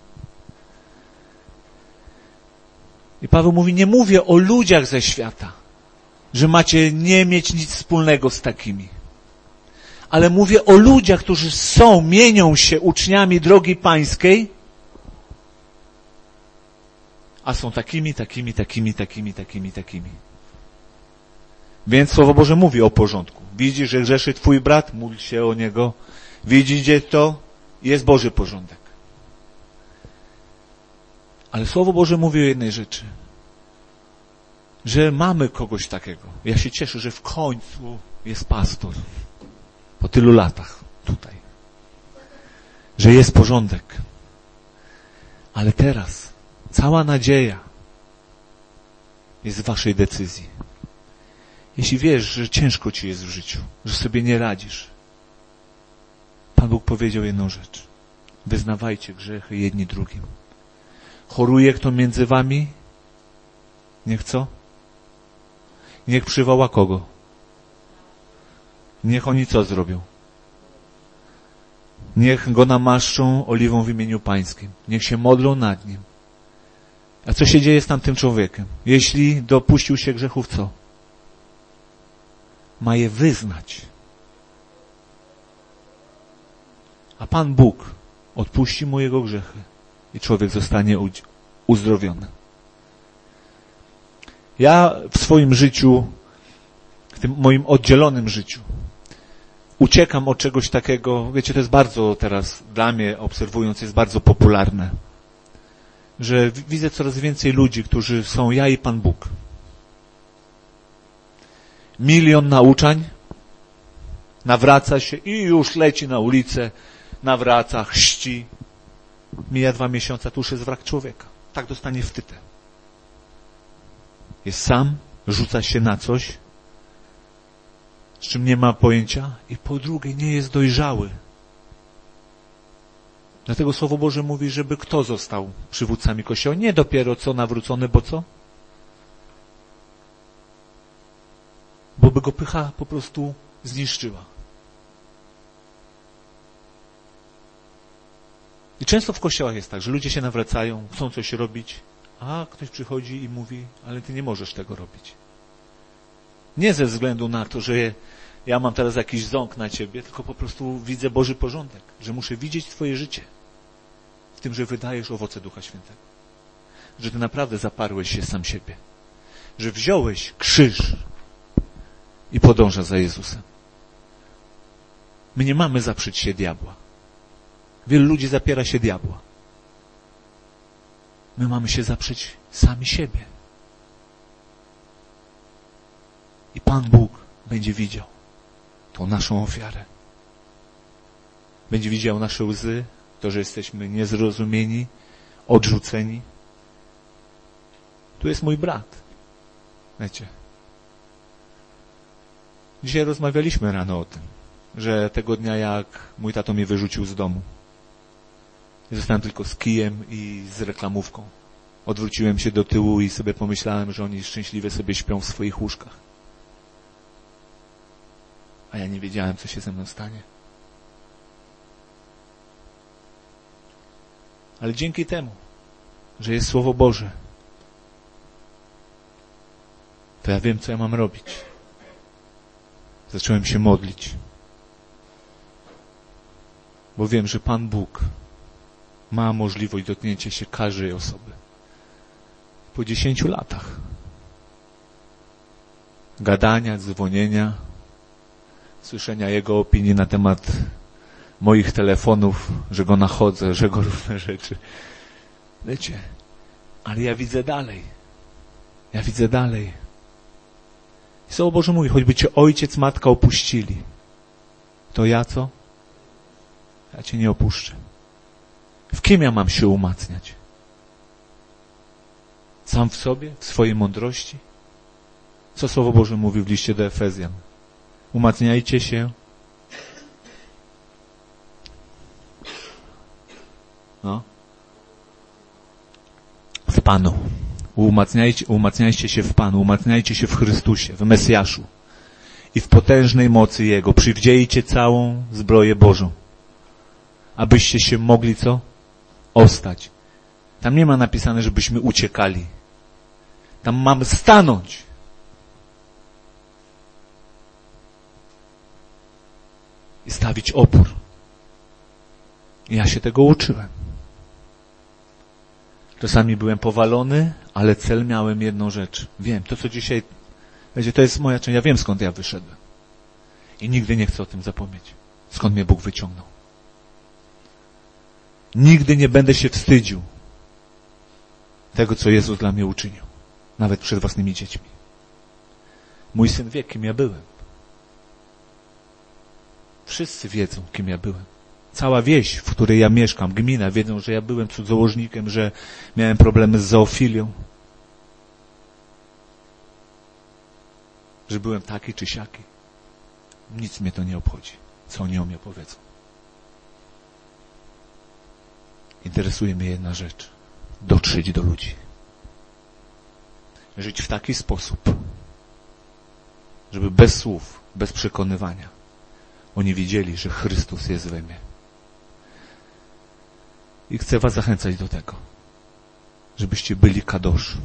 I Paweł mówi, nie mówię o ludziach ze świata, że macie nie mieć nic wspólnego z takimi. Ale mówię o ludziach, którzy mienią się uczniami drogi pańskiej, a są takimi. Więc Słowo Boże mówi o porządku. Widzisz, że grzeszy twój brat, módl się o niego. Widzicie to? Jest Boży porządek. Ale Słowo Boże mówi o jednej rzeczy. Że mamy kogoś takiego. Ja się cieszę, że w końcu jest pastor. Po tylu latach tutaj. Że jest porządek. Ale teraz cała nadzieja jest w waszej decyzji. Jeśli wiesz, że ciężko ci jest w życiu, że sobie nie radzisz, Pan Bóg powiedział jedną rzecz. Wyznawajcie grzechy jedni drugim. Choruje kto między wami? Niech co? Niech przywoła kogo? Niech oni co zrobią? Niech go namaszczą oliwą w imieniu Pańskim. Niech się modlą nad nim. A co się dzieje z tamtym człowiekiem? Jeśli dopuścił się grzechów, co? Ma je wyznać. A Pan Bóg odpuści mu jego grzechy i człowiek zostanie uzdrowiony. Ja w swoim życiu, w tym moim oddzielonym życiu, uciekam od czegoś takiego, wiecie, to jest bardzo teraz, dla mnie obserwując, jest bardzo popularne, że widzę coraz więcej ludzi, którzy są ja i Pan Bóg. 1 milion nauczań, nawraca się i już leci na ulicę, nawraca, chrzci. Mija 2 miesiące, to już jest wrak człowieka. Tak dostanie wtytę. Jest sam, rzuca się na coś, z czym nie ma pojęcia i po drugie nie jest dojrzały. Dlatego Słowo Boże mówi, żeby kto został przywódcami Kościoła? Nie dopiero co nawrócony, bo co? Bo by go pycha po prostu zniszczyła. I często w kościołach jest tak, że ludzie się nawracają, chcą coś robić, a ktoś przychodzi i mówi, ale ty nie możesz tego robić. Nie ze względu na to, że ja mam teraz jakiś ząg na ciebie, tylko po prostu widzę Boży porządek, że muszę widzieć twoje życie w tym, że wydajesz owoce Ducha Świętego. Że ty naprawdę zaparłeś się sam siebie. Że wziąłeś krzyż i podążasz za Jezusem. My nie mamy zaprzeć się diabła. Wielu ludzi zapiera się diabła. My mamy się zaprzeć sami siebie. I Pan Bóg będzie widział tą naszą ofiarę. Będzie widział nasze łzy, to, że jesteśmy niezrozumieni, odrzuceni. Tu jest mój brat. Wiecie. Dzisiaj rozmawialiśmy rano o tym, że tego dnia jak mój tato mnie wyrzucił z domu. Zostałem tylko z kijem i z reklamówką. Odwróciłem się do tyłu i sobie pomyślałem, że oni szczęśliwie sobie śpią w swoich łóżkach. A ja nie wiedziałem, co się ze mną stanie. Ale dzięki temu, że jest Słowo Boże, to ja wiem, co ja mam robić. Zacząłem się modlić. Bo wiem, że Pan Bóg ma możliwość dotknięcia się każdej osoby. Po 10 latach gadania, dzwonienia, słyszenia Jego opinii na temat moich telefonów, że Go nachodzę, że Go różne rzeczy. Wiecie, ale ja widzę dalej. Ja widzę dalej. I Słowo Boże mówi, choćby Cię ojciec, matka opuścili, to ja co? Ja Cię nie opuszczę. W kim ja mam się umacniać? Sam w sobie? W swojej mądrości? Co Słowo Boże mówi w liście do Efezjan? Umacniajcie się w Panu. Umacniajcie się w Panu, umacniajcie się w Chrystusie, w Mesjaszu i w potężnej mocy Jego. Przywdziejcie całą zbroję Bożą, abyście się mogli co? Ostać. Tam nie ma napisane, żebyśmy uciekali. Tam mamy stanąć. I stawić opór. I ja się tego uczyłem. Czasami byłem powalony, ale cel miałem jedną rzecz. Wiem, to co dzisiaj, wiecie, to jest moja część. Ja wiem, skąd ja wyszedłem. I nigdy nie chcę o tym zapomnieć. Skąd mnie Bóg wyciągnął. Nigdy nie będę się wstydził tego, co Jezus dla mnie uczynił. Nawet przed własnymi dziećmi. Mój syn wie, kim ja byłem. Wszyscy wiedzą, kim ja byłem. Cała wieś, w której ja mieszkam, gmina, wiedzą, że ja byłem cudzołożnikiem, że miałem problemy z zoofilią. Że byłem taki czy siaki. Nic mnie to nie obchodzi, co oni o mnie powiedzą. Interesuje mnie jedna rzecz. Dotrzeć do ludzi. Żyć w taki sposób, żeby bez słów, bez przekonywania oni wiedzieli, że Chrystus jest we mnie. I chcę was zachęcać do tego, żebyście byli kadosz.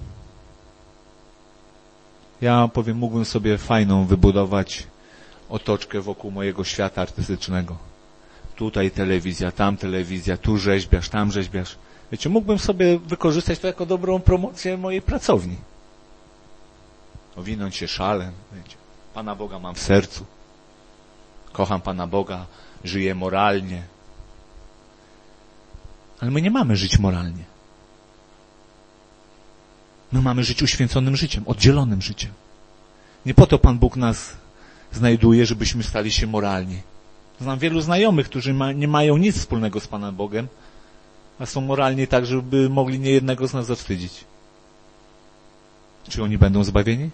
Ja powiem, mógłbym sobie fajną wybudować otoczkę wokół mojego świata artystycznego. Tutaj telewizja, tam telewizja, tu rzeźbiarz, tam rzeźbiarz. Wiecie, mógłbym sobie wykorzystać to jako dobrą promocję mojej pracowni. Owinąć się szalem, wiecie. Pana Boga mam w sercu. Kocham Pana Boga, żyję moralnie. Ale my nie mamy żyć moralnie. My mamy żyć uświęconym życiem, oddzielonym życiem. Nie po to Pan Bóg nas znajduje, żebyśmy stali się moralni. Znam wielu znajomych, którzy nie mają nic wspólnego z Panem Bogiem, a są moralni tak, żeby mogli niejednego z nas zawstydzić. Czy oni będą zbawieni?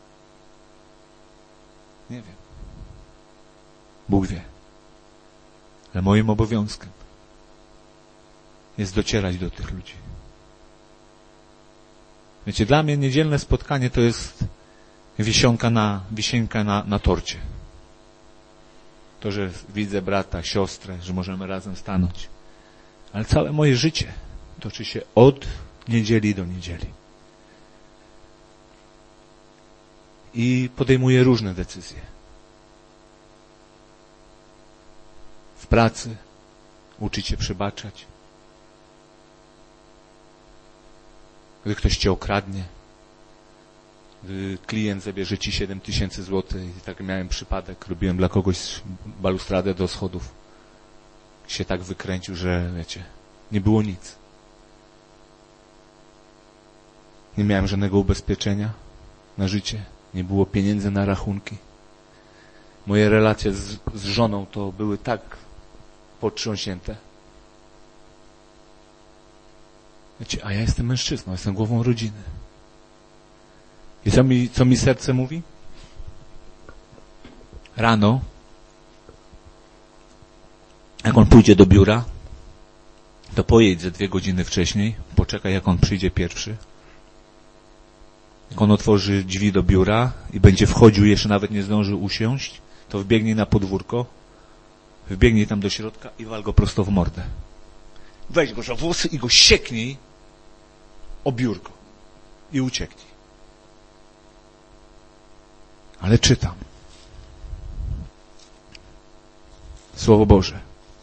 Nie wiem. Bóg wie. Ale moim obowiązkiem jest docierać do tych ludzi. Wiecie, dla mnie niedzielne spotkanie to jest wisienka na torcie. To, że widzę brata, siostrę, że możemy razem stanąć. Ale całe moje życie toczy się od niedzieli do niedzieli. I podejmuję różne decyzje. W pracy uczyć się przebaczać. Gdy ktoś cię okradnie, gdy klient zabierze ci 7000 zł i tak miałem przypadek, robiłem dla kogoś balustradę do schodów. Się tak wykręcił, że wiecie, nie było nic. Nie miałem żadnego ubezpieczenia na życie, nie było pieniędzy na rachunki. Moje relacje z żoną to były tak potrząśnięte. Wiecie, a ja jestem mężczyzną, jestem głową rodziny. I co mi serce mówi? Rano, jak on pójdzie do biura, to pojedź ze 2 godziny wcześniej, poczekaj jak on przyjdzie pierwszy. Jak on otworzy drzwi do biura i będzie wchodził, jeszcze nawet nie zdąży usiąść, to wbiegnij na podwórko, wbiegnij tam do środka i wal go prosto w mordę. Weź go za włosy i go sieknij o biurko i ucieknij. Ale czytam. Słowo Boże.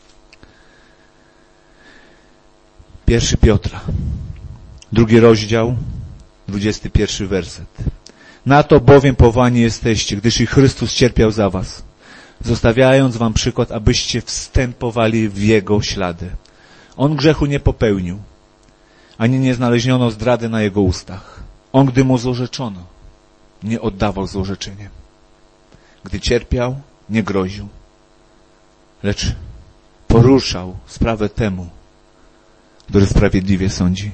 1 Piotra, 2 rozdział, 21 werset. Na to bowiem powołani jesteście, gdyż i Chrystus cierpiał za was, zostawiając wam przykład, abyście wstępowali w Jego ślady. On grzechu nie popełnił, ani nie znaleziono zdrady na Jego ustach. On, gdy mu złorzeczono, nie oddawał złorzeczeniem. Gdy cierpiał, nie groził, lecz poruszał sprawę temu, który sprawiedliwie sądzi.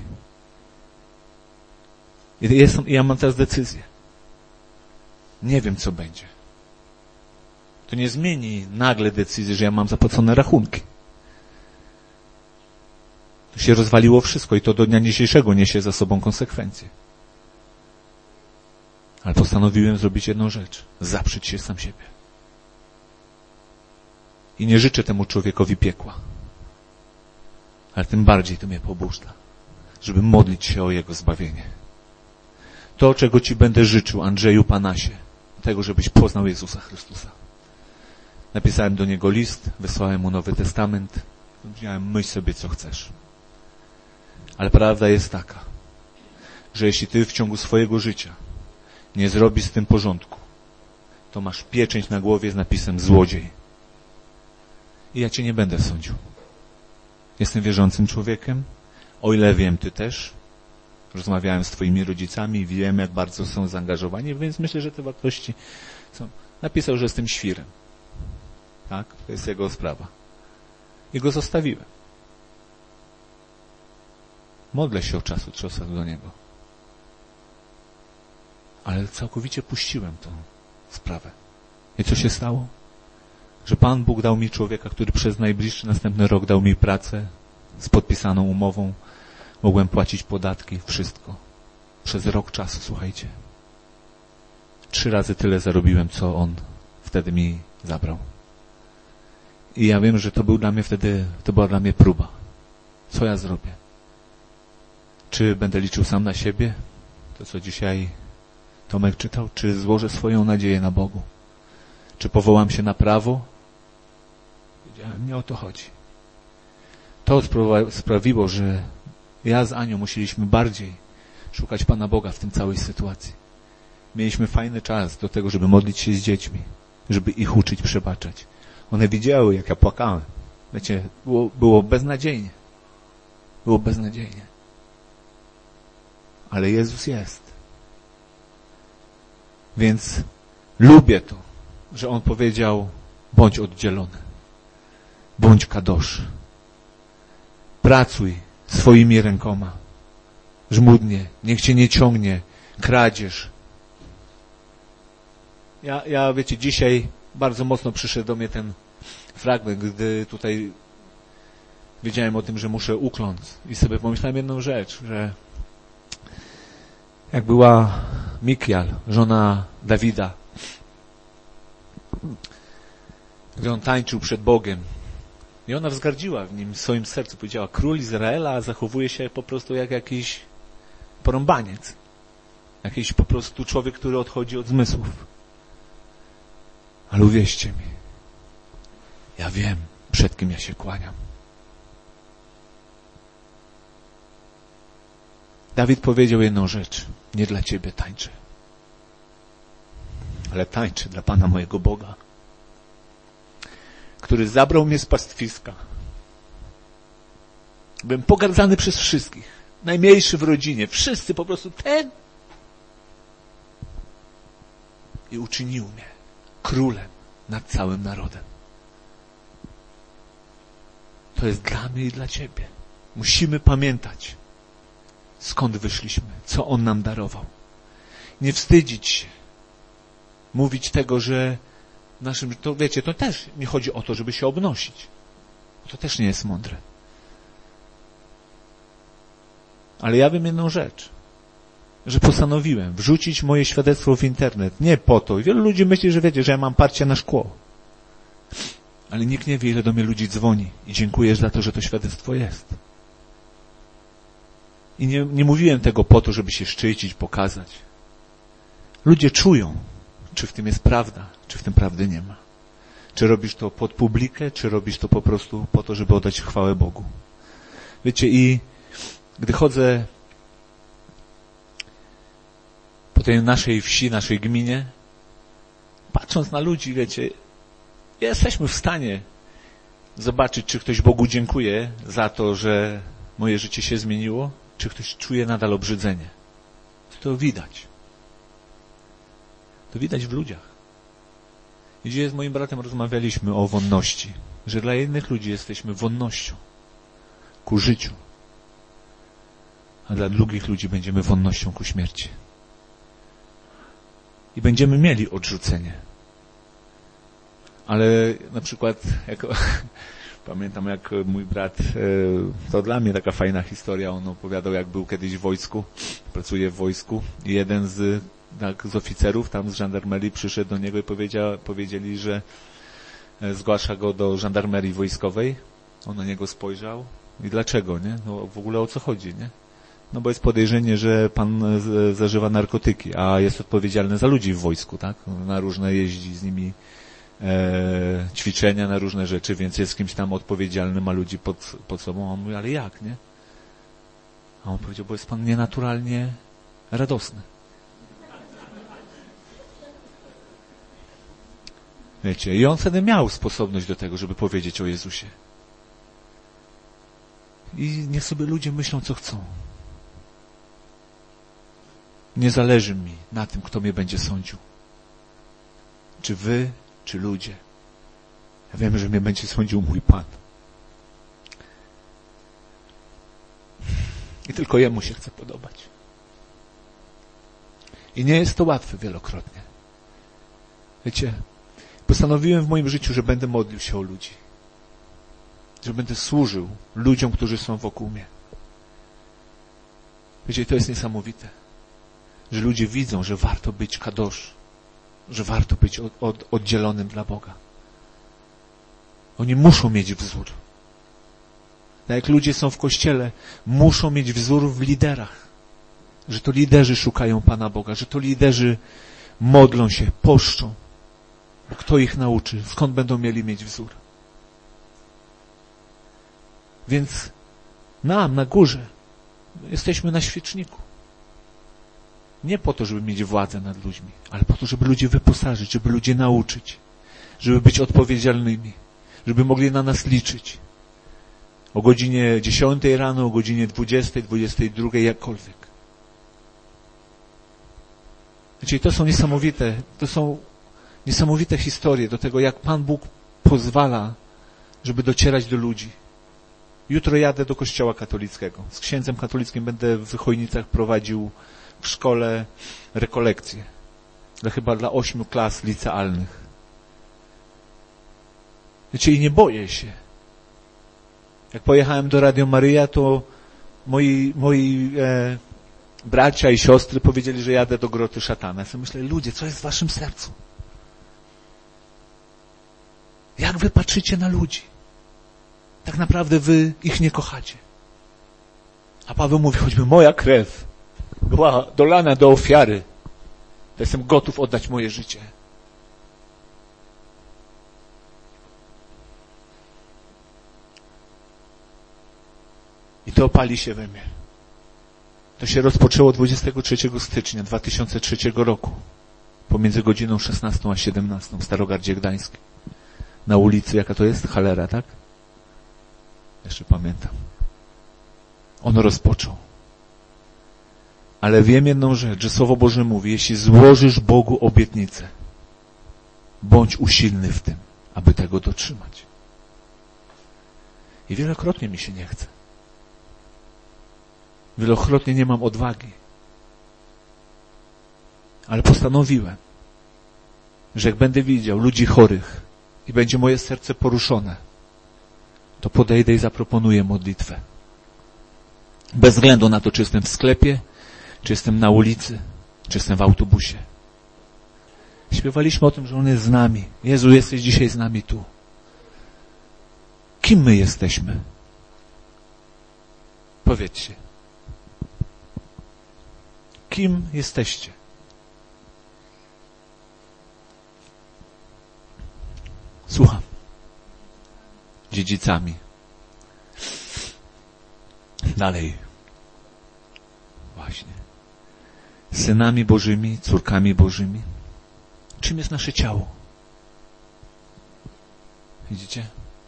Ja mam teraz decyzję. Nie wiem, co będzie. To nie zmieni nagle decyzji, że ja mam zapłacone rachunki. To się rozwaliło wszystko i to do dnia dzisiejszego niesie za sobą konsekwencje. Ale postanowiłem zrobić jedną rzecz. Zaprzeć się sam siebie. I nie życzę temu człowiekowi piekła. Ale tym bardziej to mnie pobudza, żeby modlić się o jego zbawienie. To, czego Ci będę życzył, Andrzeju Panasie, tego, żebyś poznał Jezusa Chrystusa. Napisałem do niego list, wysłałem mu Nowy Testament. Powiedziałem, myśl sobie, co chcesz. Ale prawda jest taka, że jeśli Ty w ciągu swojego życia nie zrobisz z tym porządku, to masz pieczęć na głowie z napisem złodziej. I ja Cię nie będę sądził. Jestem wierzącym człowiekiem, o ile wiem, Ty też. Rozmawiałem z Twoimi rodzicami, wiem, jak bardzo są zaangażowani, więc myślę, że te wartości są. Napisał, że jestem świrem. Tak? To jest jego sprawa. I go zostawiłem. Modlę się od czasu do niego. Ale całkowicie puściłem tą sprawę. I co się stało? Że Pan Bóg dał mi człowieka, który przez najbliższy następny rok dał mi pracę z podpisaną umową. Mogłem płacić podatki, wszystko. Przez rok czasu, słuchajcie. 3 razy tyle zarobiłem, co on wtedy mi zabrał. I ja wiem, że to była dla mnie próba. Co ja zrobię? Czy będę liczył sam na siebie? To, co dzisiaj Tomek czytał? Czy złożę swoją nadzieję na Bogu? Czy powołam się na prawo? Wiedziałem, nie o to chodzi. To sprawiło, że ja z Anią musieliśmy bardziej szukać Pana Boga w tym całej sytuacji. Mieliśmy fajny czas do tego, żeby modlić się z dziećmi, żeby ich uczyć przebaczać. One widziały, jak ja płakałem. Wiecie, było beznadziejnie. Było beznadziejnie. Ale Jezus jest. Więc lubię to, że On powiedział, bądź oddzielony. Bądź kadosz. Pracuj swoimi rękoma. Żmudnie. Niech cię nie ciągnie kradzież. Ja wiecie, dzisiaj bardzo mocno przyszedł do mnie ten fragment, gdy tutaj wiedziałem o tym, że muszę ukląć. I sobie pomyślałem jedną rzecz, że jak była Mikial, żona Dawida, gdy on tańczył przed Bogiem i ona wzgardziła w nim, w swoim sercu, powiedziała, król Izraela zachowuje się po prostu jak jakiś porąbaniec. Jakiś po prostu człowiek, który odchodzi od zmysłów. Ale uwierzcie mi, ja wiem, przed kim ja się kłaniam. Dawid powiedział jedną rzecz. Nie dla Ciebie tańczę, ale tańczę dla Pana mojego Boga, który zabrał mnie z pastwiska. Byłem pogardzany przez wszystkich. Najmniejszy w rodzinie. Wszyscy po prostu ten. I uczynił mnie królem nad całym narodem. To jest dla mnie i dla Ciebie. Musimy pamiętać, skąd wyszliśmy, co On nam darował. Nie wstydzić się. Mówić tego, że naszym, to wiecie, to też nie chodzi o to, żeby się obnosić. To też nie jest mądre. Ale ja wiem jedną rzecz, że postanowiłem wrzucić moje świadectwo w internet. Nie po to. Wielu ludzi myśli, że wiecie, że ja mam parcie na szkło. Ale nikt nie wie, ile do mnie ludzi dzwoni i dziękuję za to, że to świadectwo jest. I nie mówiłem tego po to, żeby się szczycić, pokazać. Ludzie czują, czy w tym jest prawda, czy w tym prawdy nie ma. Czy robisz to pod publikę, czy robisz to po prostu po to, żeby oddać chwałę Bogu. Wiecie, i gdy chodzę po tej naszej wsi, naszej gminie, patrząc na ludzi, wiecie, jesteśmy w stanie zobaczyć, czy ktoś Bogu dziękuje za to, że moje życie się zmieniło, czy ktoś czuje nadal obrzydzenie. To widać. To widać w ludziach. I dzisiaj z moim bratem rozmawialiśmy o wonności, że dla jednych ludzi jesteśmy wonnością ku życiu, a dla drugich ludzi będziemy wonnością ku śmierci. I będziemy mieli odrzucenie. Ale na przykład, pamiętam jak mój brat, to dla mnie taka fajna historia, on opowiadał, jak był kiedyś w wojsku, pracuje w wojsku i jeden z oficerów tam z żandarmerii przyszedł do niego i powiedzieli, że zgłasza go do żandarmerii wojskowej. On na niego spojrzał i dlaczego, nie? No w ogóle o co chodzi, nie? No bo jest podejrzenie, że pan zażywa narkotyki, a jest odpowiedzialny za ludzi w wojsku, tak? Na różne jeździ z nimi ćwiczenia, na różne rzeczy, więc jest kimś tam odpowiedzialnym, ma ludzi pod sobą. A on mówi, ale jak, nie? A on powiedział, bo jest pan nienaturalnie radosny. Wiecie, i on wtedy miał sposobność do tego, żeby powiedzieć o Jezusie. I niech sobie ludzie myślą, co chcą. Nie zależy mi na tym, kto mnie będzie sądził. Czy wy, czy ludzie. Ja wiem, że mnie będzie sądził mój Pan. I tylko Jemu się chce podobać. I nie jest to łatwe wielokrotnie. Wiecie, postanowiłem w moim życiu, że będę modlił się o ludzi. Że będę służył ludziom, którzy są wokół mnie. Wiecie, to jest niesamowite. Że ludzie widzą, że warto być kadosz. Że warto być oddzielonym dla Boga. Oni muszą mieć wzór. Tak jak ludzie są w Kościele, muszą mieć wzór w liderach. Że to liderzy szukają Pana Boga, że to liderzy modlą się, poszczą. Bo kto ich nauczy? Skąd będą mieli mieć wzór? Więc na górze, jesteśmy na świeczniku. Nie po to, żeby mieć władzę nad ludźmi, ale po to, żeby ludzi wyposażyć, żeby ludzi nauczyć, żeby być odpowiedzialnymi, żeby mogli na nas liczyć. O godzinie 10 rano, o godzinie 20, 22, jakkolwiek. Czyli to są niesamowite historie do tego, jak Pan Bóg pozwala, żeby docierać do ludzi. Jutro jadę do kościoła katolickiego. Z księdzem katolickim będę w Chojnicach prowadził w szkole rekolekcje. Chyba dla 8 klas licealnych. Wiecie, i nie boję się. Jak pojechałem do Radio Maryja, to moi bracia i siostry powiedzieli, że jadę do groty szatana. Ja sobie myślę, ludzie, co jest w waszym sercu? Jak wy patrzycie na ludzi? Tak naprawdę wy ich nie kochacie. A Paweł mówi, choćby moja krew była dolana do ofiary, to jestem gotów oddać moje życie. I to pali się we mnie. To się rozpoczęło 23 stycznia 2003 roku. Pomiędzy godziną 16 a 17 w Starogardzie Gdańskim. Na ulicy, jaka to jest? Halera, tak? Jeszcze pamiętam. On rozpoczął. Ale wiem jedną rzecz, że Słowo Boże mówi, jeśli złożysz Bogu obietnicę, bądź usilny w tym, aby tego dotrzymać. I wielokrotnie mi się nie chce. Wielokrotnie nie mam odwagi. Ale postanowiłem, że jak będę widział ludzi chorych i będzie moje serce poruszone, to podejdę i zaproponuję modlitwę. Bez względu na to, czy jestem w sklepie, czy jestem na ulicy, czy jestem w autobusie. Śpiewaliśmy o tym, że On jest z nami. Jezu, jesteś dzisiaj z nami tu. Kim my jesteśmy? Powiedzcie. Kim jesteście? Słucham. Dziedzicami. Dalej. Właśnie. Synami Bożymi, córkami Bożymi. Czym jest nasze ciało? Widzicie?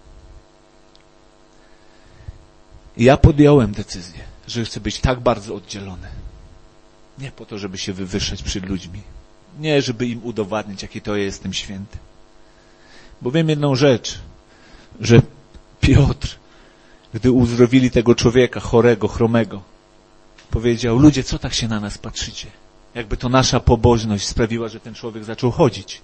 I ja podjąłem decyzję, że chcę być tak bardzo oddzielony. Nie po to, żeby się wywyższać przed ludźmi. Nie, żeby im udowadniać, jaki to ja jestem święty. Bo wiem jedną rzecz, że Piotr, gdy uzdrowili tego człowieka chorego, chromego, powiedział, ludzie, co tak się na nas patrzycie? Jakby to nasza pobożność sprawiła, że ten człowiek zaczął chodzić.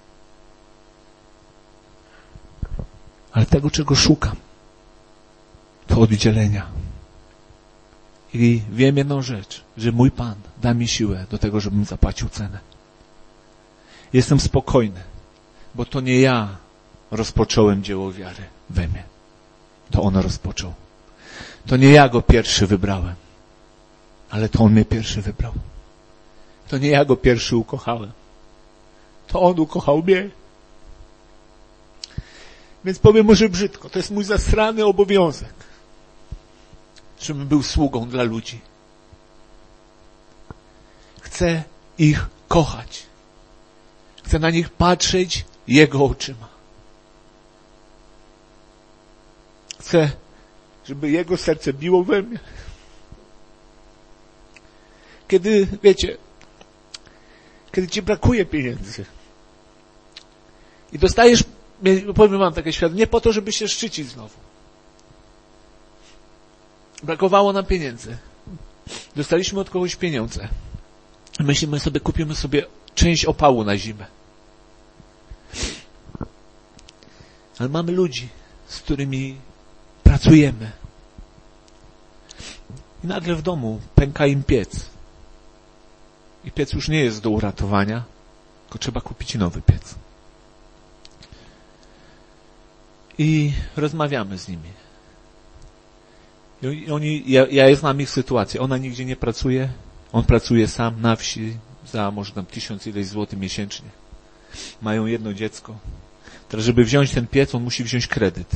Ale tego, czego szukam, to oddzielenia. I wiem jedną rzecz, że mój Pan da mi siłę do tego, żebym zapłacił cenę. Jestem spokojny, bo to nie ja rozpocząłem dzieło wiary we mnie. To On rozpoczął. To nie ja Go pierwszy wybrałem, ale to On mnie pierwszy wybrał. To nie ja Go pierwszy ukochałem. To On ukochał mnie. Więc powiem może brzydko, to jest mój zasrany obowiązek, żebym był sługą dla ludzi. Chcę ich kochać. Chcę na nich patrzeć Jego oczyma. Chcę, żeby Jego serce biło we mnie. Kiedy, wiecie, kiedy ci brakuje pieniędzy i dostajesz, powiem wam takie świadectwo, nie po to, żeby się szczycić znowu. Brakowało nam pieniędzy. Dostaliśmy od kogoś pieniądze. Myślimy sobie, kupimy sobie część opału na zimę. Ale mamy ludzi, z którymi pracujemy. I nagle w domu pęka im piec. I piec już nie jest do uratowania, tylko trzeba kupić nowy piec. I rozmawiamy z nimi. I ja znam ich sytuację. Ona nigdzie nie pracuje. On pracuje sam na wsi za może tam 1000 ileś złotych miesięcznie. Mają jedno dziecko. Teraz, żeby wziąć ten piec, on musi wziąć kredyt.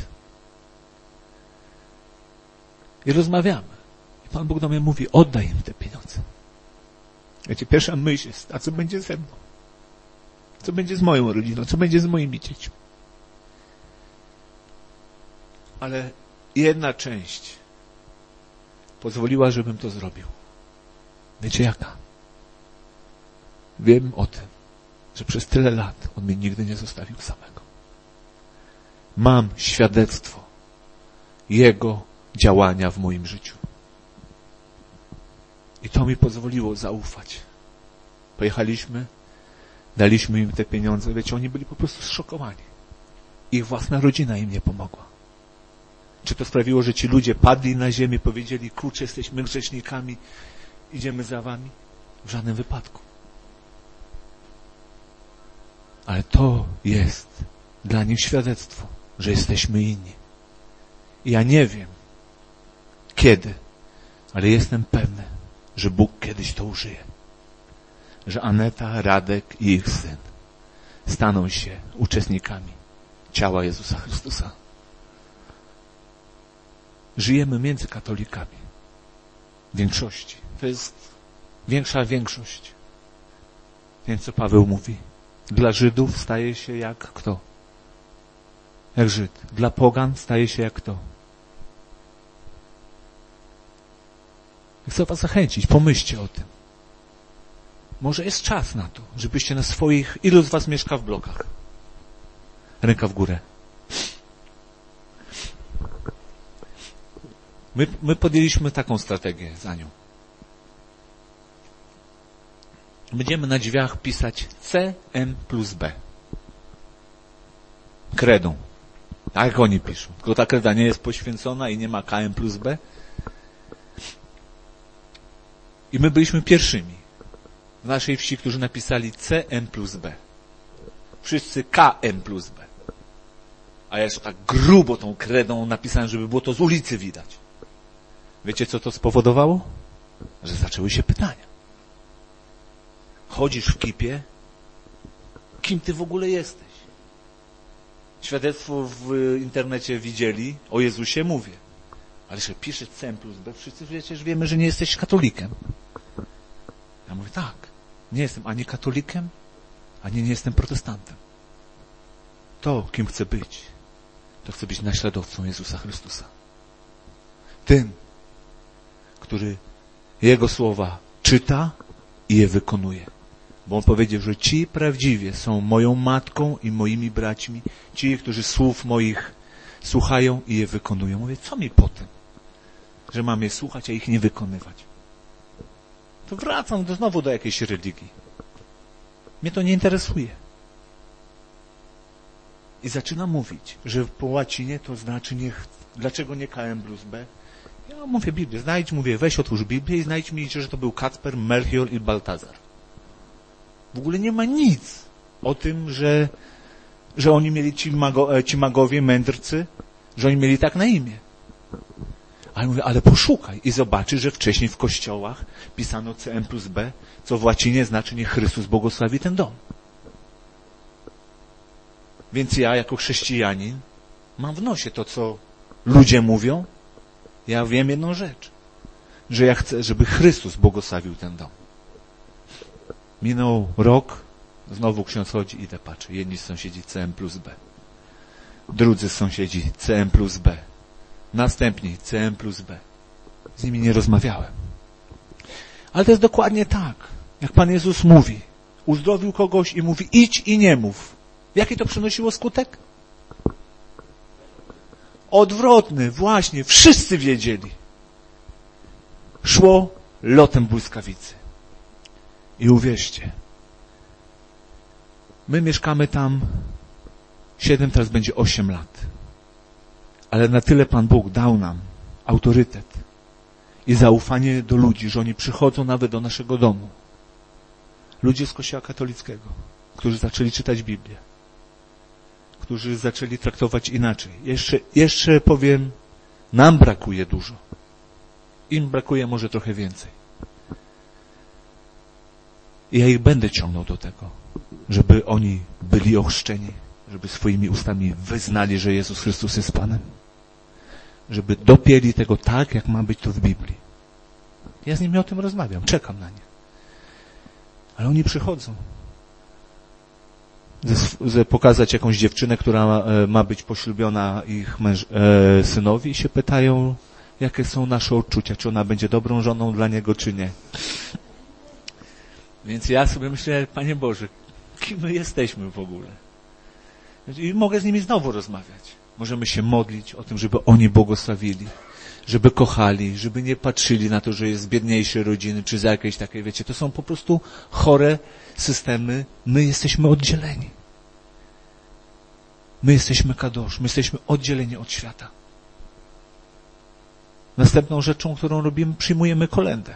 I rozmawiamy. I Pan Bóg do mnie mówi, oddaj im te pieniądze. Wiecie, pierwsza myśl jest, a co będzie ze mną? Co będzie z moją rodziną? Co będzie z moimi dziećmi? Ale jedna część pozwoliła, żebym to zrobił. Wiecie jaka? Wiem o tym, że przez tyle lat On mnie nigdy nie zostawił samego. Mam świadectwo Jego działania w moim życiu. I to mi pozwoliło zaufać. Pojechaliśmy, daliśmy im te pieniądze. Wiecie, oni byli po prostu zszokowani. Ich własna rodzina im nie pomogła. Czy to sprawiło, że ci ludzie padli na ziemię, powiedzieli, kurczę, jesteśmy grzesznikami, idziemy za wami? W żadnym wypadku. Ale to jest dla nich świadectwo, że jesteśmy inni. I ja nie wiem, kiedy, ale jestem pewny, że Bóg kiedyś to użyje. Że Aneta, Radek i ich syn staną się uczestnikami ciała Jezusa Chrystusa. Żyjemy między katolikami. W większości. To jest większa większość. Więc co Paweł mówi? Dla Żydów staje się jak kto? Jak Żyd. Dla pogan staje się jak kto? Chcę was zachęcić, pomyślcie o tym. Może jest czas na to, żebyście na swoich... Ilu z was mieszka w blokach? Ręka w górę. My podjęliśmy taką strategię za nią. Będziemy na drzwiach pisać CM+B. Kredą. Tak jak oni piszą. Tylko ta kreda nie jest poświęcona i nie ma KM+B. I my byliśmy pierwszymi w naszej wsi, którzy napisali CM+B. Wszyscy KM+B. A ja jeszcze tak grubo tą kredą napisałem, żeby było to z ulicy widać. Wiecie, co to spowodowało? Że zaczęły się pytania. Chodzisz w kipie, kim ty w ogóle jesteś? Świadectwo w internecie widzieli, o Jezusie mówię. Ale że pisze CM+B, wszyscy przecież wiemy, że nie jesteś katolikiem. Ja mówię, tak, nie jestem ani katolikiem, ani nie jestem protestantem. To, kim chcę być, to chcę być naśladowcą Jezusa Chrystusa. Tym, który Jego słowa czyta i je wykonuje. Bo On powiedział, że ci prawdziwie są moją matką i moimi braćmi, ci, którzy słów moich słuchają i je wykonują. Mówię, co mi po tym, że mam je słuchać, a ich nie wykonywać? To wracam znowu do jakiejś religii. Mnie to nie interesuje. I zaczynam mówić, że po łacinie to znaczy dlaczego nie KM+B? Ja mówię Biblię, weź otwórz Biblię i znajdź mi, że to był Kacper, Melchior i Baltazar. W ogóle nie ma nic o tym, że oni mieli ci magowie, mędrcy, że oni mieli tak na imię. Ale mówię, ale poszukaj i zobaczysz, że wcześniej w kościołach pisano CM+B, co w łacinie znaczy niech Chrystus błogosławi ten dom. Więc ja jako chrześcijanin mam w nosie to, co ludzie mówią. Ja wiem jedną rzecz, że ja chcę, żeby Chrystus błogosławił ten dom. Minął rok, znowu ksiądz chodzi, idę, patrzę. Jedni sąsiedzi CM+B. Drudzy sąsiedzi CM+B. Następni CM+B. Z nimi nie rozmawiałem. Ale to jest dokładnie tak, jak Pan Jezus mówi. Uzdrowił kogoś i mówi, idź i nie mów. Jaki to przynosiło skutek? Odwrotny, właśnie, wszyscy wiedzieli. Szło lotem błyskawicy. I uwierzcie, my mieszkamy tam 7, teraz będzie 8 lat. Ale na tyle Pan Bóg dał nam autorytet i zaufanie do ludzi, że oni przychodzą nawet do naszego domu. Ludzie z Kościoła katolickiego, którzy zaczęli czytać Biblię, którzy zaczęli traktować inaczej. Jeszcze powiem, nam brakuje dużo. Im brakuje może trochę więcej. I ja ich będę ciągnął do tego, żeby oni byli ochrzczeni, żeby swoimi ustami wyznali, że Jezus Chrystus jest Panem. Żeby dopięli tego tak, jak ma być to w Biblii. Ja z nimi o tym rozmawiam, czekam na nie. Ale oni przychodzą. Pokazać jakąś dziewczynę, która ma być poślubiona ich synowi i się pytają, jakie są nasze odczucia, czy ona będzie dobrą żoną dla niego, czy nie. Więc ja sobie myślę, Panie Boże, kim my jesteśmy w ogóle? I mogę z nimi znowu rozmawiać. Możemy się modlić o tym, żeby oni błogosławili, żeby kochali, żeby nie patrzyli na to, że jest z biedniejszej rodziny, czy za jakieś takie, wiecie, to są po prostu chore systemy. My jesteśmy oddzieleni. My jesteśmy kadosz, my jesteśmy oddzieleni od świata. Następną rzeczą, którą robimy, przyjmujemy kolędę.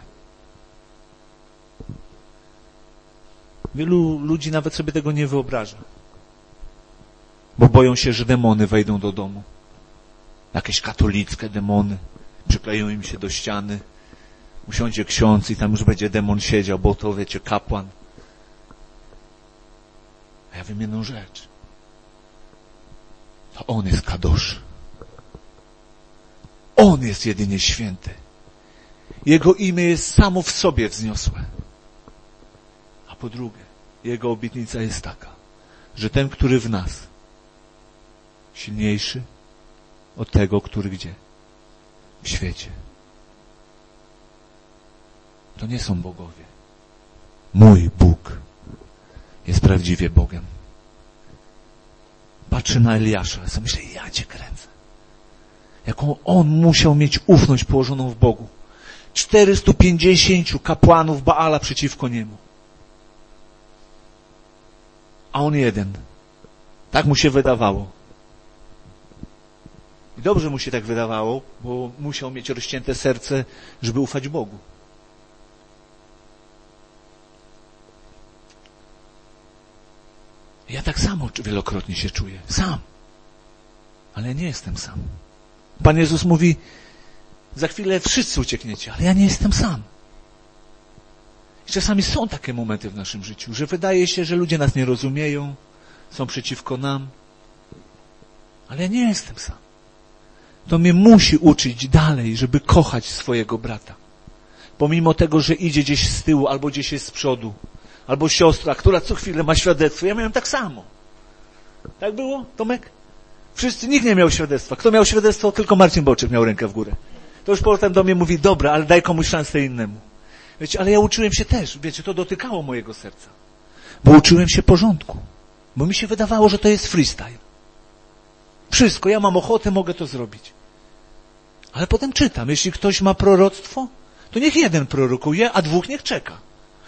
Wielu ludzi nawet sobie tego nie wyobraża. Bo boją się, że demony wejdą do domu. Jakieś katolickie demony. Przykleją im się do ściany. Usiądzie ksiądz i tam już będzie demon siedział, bo to, wiecie, kapłan. A ja wiem jedną rzecz. To On jest kadosz. On jest jedynie święty. Jego imię jest samo w sobie wzniosłe. A po drugie, Jego obietnica jest taka, że ten, który w nas, silniejszy od tego, który gdzie? W świecie. To nie są bogowie. Mój Bóg jest prawdziwie Bogiem. Patrzę na Eliasza, ja sobie myślę, ja cię kręcę. Jaką on musiał mieć ufność położoną w Bogu. 450 kapłanów Baala przeciwko niemu. A on jeden. Tak mu się wydawało. I dobrze mu się tak wydawało, bo musiał mieć rozcięte serce, żeby ufać Bogu. Ja tak samo wielokrotnie się czuję. Sam. Ale nie jestem sam. Pan Jezus mówi, za chwilę wszyscy uciekniecie, ale ja nie jestem sam. I czasami są takie momenty w naszym życiu, że wydaje się, że ludzie nas nie rozumieją, są przeciwko nam, ale ja nie jestem sam. To mnie musi uczyć dalej, żeby kochać swojego brata. Pomimo tego, że idzie gdzieś z tyłu, albo gdzieś jest z przodu, albo siostra, która co chwilę ma świadectwo. Ja miałem tak samo. Tak było, Tomek? Nikt nie miał świadectwa. Kto miał świadectwo? Tylko Marcin Boczek miał rękę w górę. To już potem do mnie mówi, dobra, ale daj komuś szansę innemu. Wiecie, ale ja uczyłem się też, wiecie, to dotykało mojego serca. Bo uczyłem się porządku. Bo mi się wydawało, że to jest freestyle. Wszystko, ja mam ochotę, mogę to zrobić. Ale potem czytam, jeśli ktoś ma proroctwo, to niech jeden prorokuje, a dwóch niech czeka.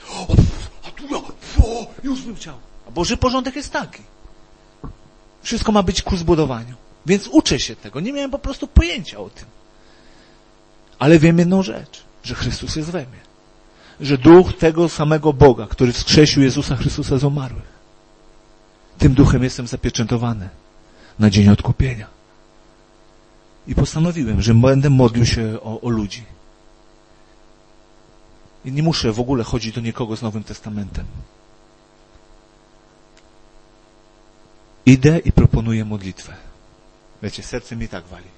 Już bym chciał. A Boży porządek jest taki. Wszystko ma być ku zbudowaniu. Więc uczę się tego. Nie miałem po prostu pojęcia o tym. Ale wiem jedną rzecz, że Chrystus jest we mnie. Że Duch tego samego Boga, który wskrzesił Jezusa Chrystusa z umarłych, tym Duchem jestem zapieczętowany na dzień odkupienia. I postanowiłem, że będę modlił się o ludzi. I nie muszę w ogóle chodzić do nikogo z Nowym Testamentem. Idę i proponuję modlitwę. Wiecie, serce mi tak wali.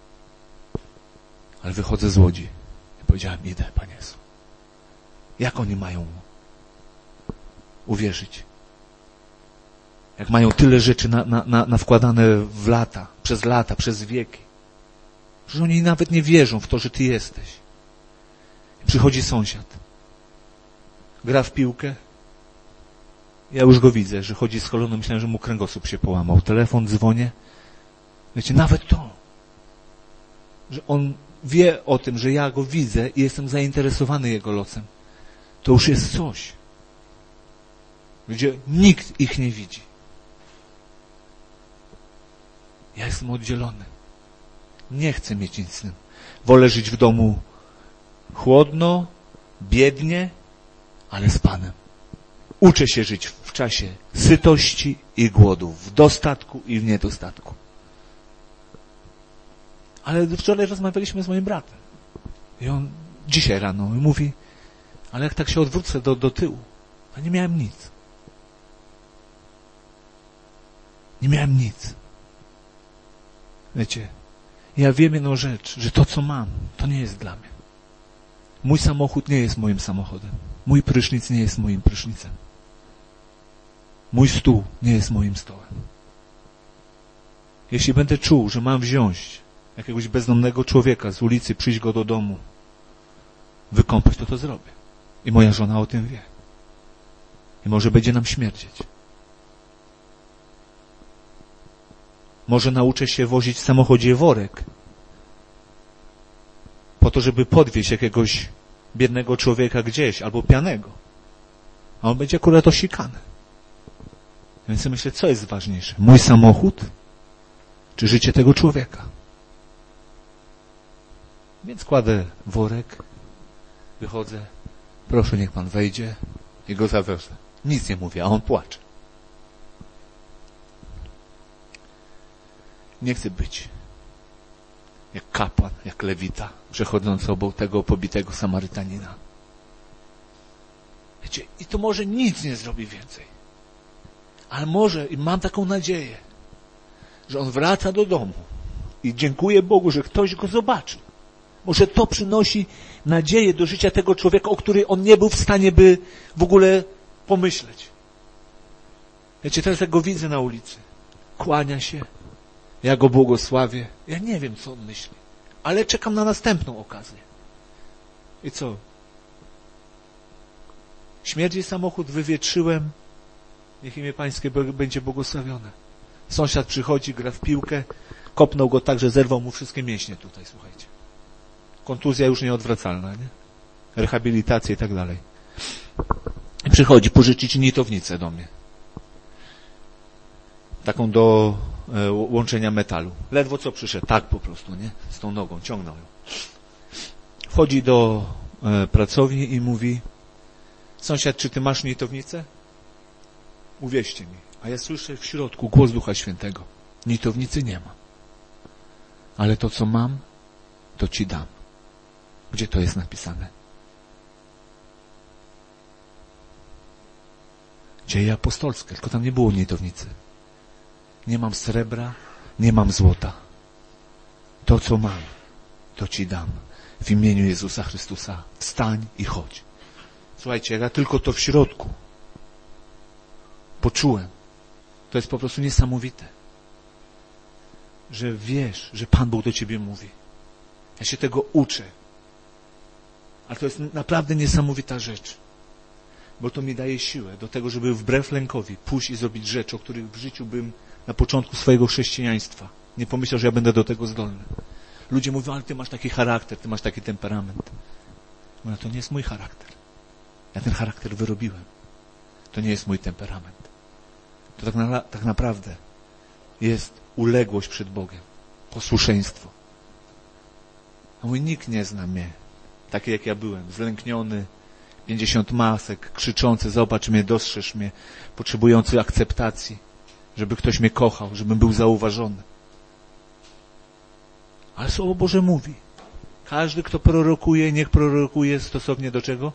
Ale wychodzę z łodzi i powiedziałem, idę, Panie Jezu. Jak oni mają uwierzyć? Jak mają tyle rzeczy na wkładane w lata, przez wieki, że oni nawet nie wierzą w to, że Ty jesteś. I przychodzi sąsiad. Gra w piłkę. Ja już go widzę, że chodzi z koloną. Myślałem, że mu kręgosłup się połamał. Telefon, dzwonię. Wiecie, nawet to, że on wie o tym, że ja go widzę i jestem zainteresowany jego losem, to już jest coś, gdzie nikt ich nie widzi. Ja jestem oddzielony. Nie chcę mieć nic z tym. Wolę żyć w domu chłodno, biednie, ale z Panem. Uczę się żyć w czasie sytości i głodu, w dostatku i w niedostatku. Ale wczoraj rozmawialiśmy z moim bratem. I on dzisiaj rano mówi, ale jak tak się odwrócę do tyłu, to nie miałem nic. Nie miałem nic. Wiecie, ja wiem jedną rzecz, że to, co mam, to nie jest dla mnie. Mój samochód nie jest moim samochodem. Mój prysznic nie jest moim prysznicem. Mój stół nie jest moim stołem. Jeśli będę czuł, że mam wziąć jakiegoś bezdomnego człowieka z ulicy, przyjść go do domu, wykąpać, to zrobię. I moja żona o tym wie. I może będzie nam śmierdzieć. Może nauczę się wozić w samochodzie worek, po to, żeby podwieźć jakiegoś biednego człowieka gdzieś, albo pijanego. A on będzie akurat osikany. Więc myślę, co jest ważniejsze? Mój samochód, czy życie tego człowieka? Więc kładę worek, wychodzę, proszę, niech pan wejdzie i go zawiozę. Nic nie mówię, a on płacze. Nie chcę być jak kapłan, jak lewita, przechodzący obok tego pobitego Samarytanina. Wiecie, i to może nic nie zrobi więcej. Ale może, i mam taką nadzieję, że on wraca do domu i dziękuję Bogu, że ktoś go zobaczy. Może to przynosi nadzieję do życia tego człowieka, o której on nie był w stanie by w ogóle pomyśleć. Wiecie, teraz jak go widzę na ulicy, kłania się, ja go błogosławię. Ja nie wiem, co on myśli, ale czekam na następną okazję. I co? Śmierdzi samochód, wywietrzyłem. Niech imię Pańskie będzie błogosławione. Sąsiad przychodzi, gra w piłkę, kopnął go tak, że zerwał mu wszystkie mięśnie tutaj, słuchajcie. Kontuzja już nieodwracalna, nie? Rehabilitacja i tak dalej. I przychodzi pożyczyć nitownicę do mnie. Taką do łączenia metalu. Ledwo co przyszedł, tak po prostu, nie? Z tą nogą, ciągnął ją. Wchodzi do pracowni i mówi: sąsiad, czy ty masz nitownicę? Uwierzcie mi, A ja słyszę w środku głos Ducha Świętego. Nitownicy nie ma. Ale to, co mam, to ci dam. Gdzie to jest napisane? Dzieje apostolskie, tylko tam nie było nitownicy. Nie mam srebra, nie mam złota. To, co mam, to ci dam. W imieniu Jezusa Chrystusa wstań i chodź. Słuchajcie, jak ja tylko to w środku poczułem, to jest po prostu niesamowite. Że wiesz, że Pan Bóg do ciebie mówi. Ja się tego uczę. Ale to jest naprawdę niesamowita rzecz. Bo to mi daje siłę do tego, żeby wbrew lękowi pójść i zrobić rzeczy, o których w życiu bym na początku swojego chrześcijaństwa nie pomyślał, że ja będę do tego zdolny. Ludzie mówią, ale ty masz taki charakter, ty masz taki temperament. No to nie jest mój charakter. Ja ten charakter wyrobiłem. To nie jest mój temperament. To tak naprawdę jest uległość przed Bogiem. Posłuszeństwo. A mój nikt nie zna mnie. Taki jak ja byłem. Zlękniony, 50 masek, krzyczący, zobacz mnie, dostrzeż mnie, potrzebujący akceptacji, żeby ktoś mnie kochał, żebym był zauważony. Ale Słowo Boże mówi, każdy, kto prorokuje, niech prorokuje stosownie do czego?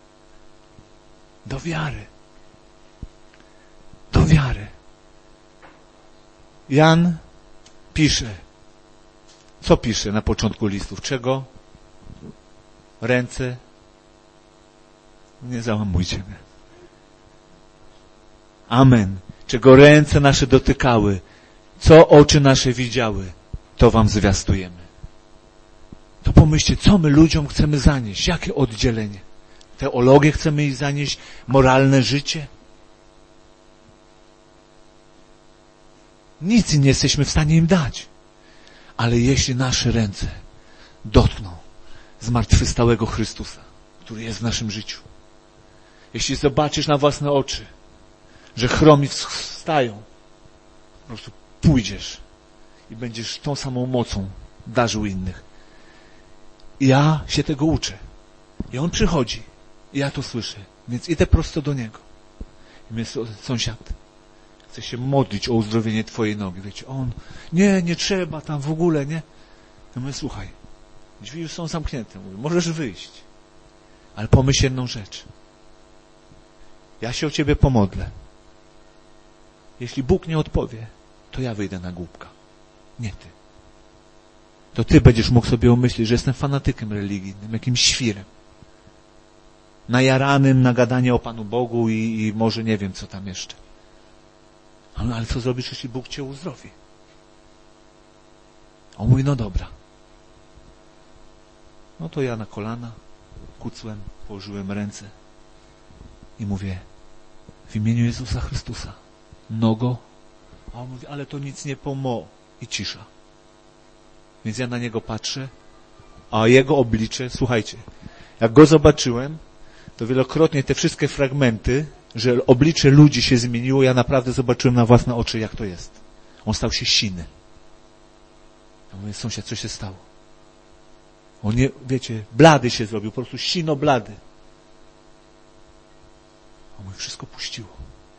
Do wiary. Do wiary. Jan pisze. Co pisze na początku listów? Czego? Ręce. Nie załamujcie mnie. Amen. Czego ręce nasze dotykały, co oczy nasze widziały, to wam zwiastujemy. To pomyślcie, co my ludziom chcemy zanieść? Jakie oddzielenie? Teologię chcemy ich zanieść? Moralne życie? Nic nie jesteśmy w stanie im dać. Ale jeśli nasze ręce dotkną zmartwychwstałego Chrystusa, który jest w naszym życiu, jeśli zobaczysz na własne oczy, że chromi wstają, po prostu pójdziesz i będziesz tą samą mocą darzył innych. I ja się tego uczę. I on przychodzi. I ja to słyszę. Więc idę prosto do niego. I mówię, sąsiad, chcę się modlić o uzdrowienie twojej nogi. Wiecie, on, nie trzeba tam w ogóle, nie? Ja mówię, słuchaj, drzwi już są zamknięte. Mówię, możesz wyjść. Ale pomyśl jedną rzecz. Ja się o ciebie pomodlę. Jeśli Bóg nie odpowie, to ja wyjdę na głupka. Nie ty. To ty będziesz mógł sobie umyślić, że jestem fanatykiem religijnym, jakimś świrem. Najaranym na gadanie o Panu Bogu i może nie wiem, co tam jeszcze. Ale co zrobisz, jeśli Bóg cię uzdrowi? On mówi, no dobra. No to ja na kolana kucłem, położyłem ręce i mówię, w imieniu Jezusa Chrystusa, nogo. A on mówi, ale to nic nie pomoże. I cisza. Więc ja na niego patrzę, a jego oblicze, słuchajcie, jak go zobaczyłem, to wielokrotnie te wszystkie fragmenty, że oblicze ludzi się zmieniło, ja naprawdę zobaczyłem na własne oczy, jak to jest. On stał się siny. Ja mówię, sąsiad, co się stało? On nie, wiecie, blady się zrobił, po prostu sino blady. On mówi, wszystko puściło.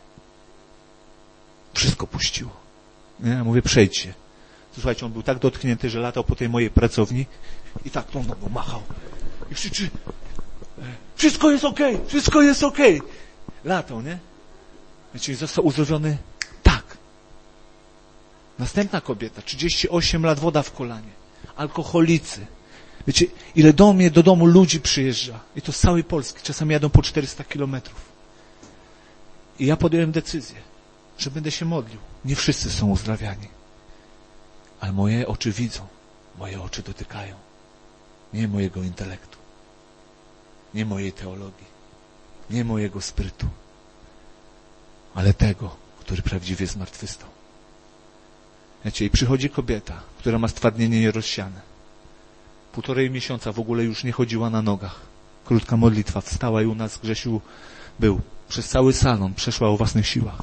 Wszystko puściło. Nie? Ja mówię, przejdź się. Słuchajcie, on był tak dotknięty, że latał po tej mojej pracowni i tak tą nogą machał. I krzyczy, wszystko jest okej, wszystko jest okej. Latał, nie? Wiecie, został uzdrowiony tak. Następna kobieta, 38 lat, woda w kolanie. Alkoholicy. Wiecie, ile do domu ludzi przyjeżdża. I to z całej Polski. Czasami jadą po 400 kilometrów. I ja podjąłem decyzję, że będę się modlił. Nie wszyscy są uzdrawiani. Ale moje oczy widzą. Moje oczy dotykają. Nie mojego intelektu. Nie mojej teologii. Nie mojego sprytu. Ale tego, który prawdziwie zmartwychwstał. Wiecie, i przychodzi kobieta, która ma stwardnienie nierozsiane. 1,5 miesiąca w ogóle już nie chodziła na nogach. Krótka modlitwa, wstała i u nas Grzesiu był. Przez cały salon przeszła o własnych siłach.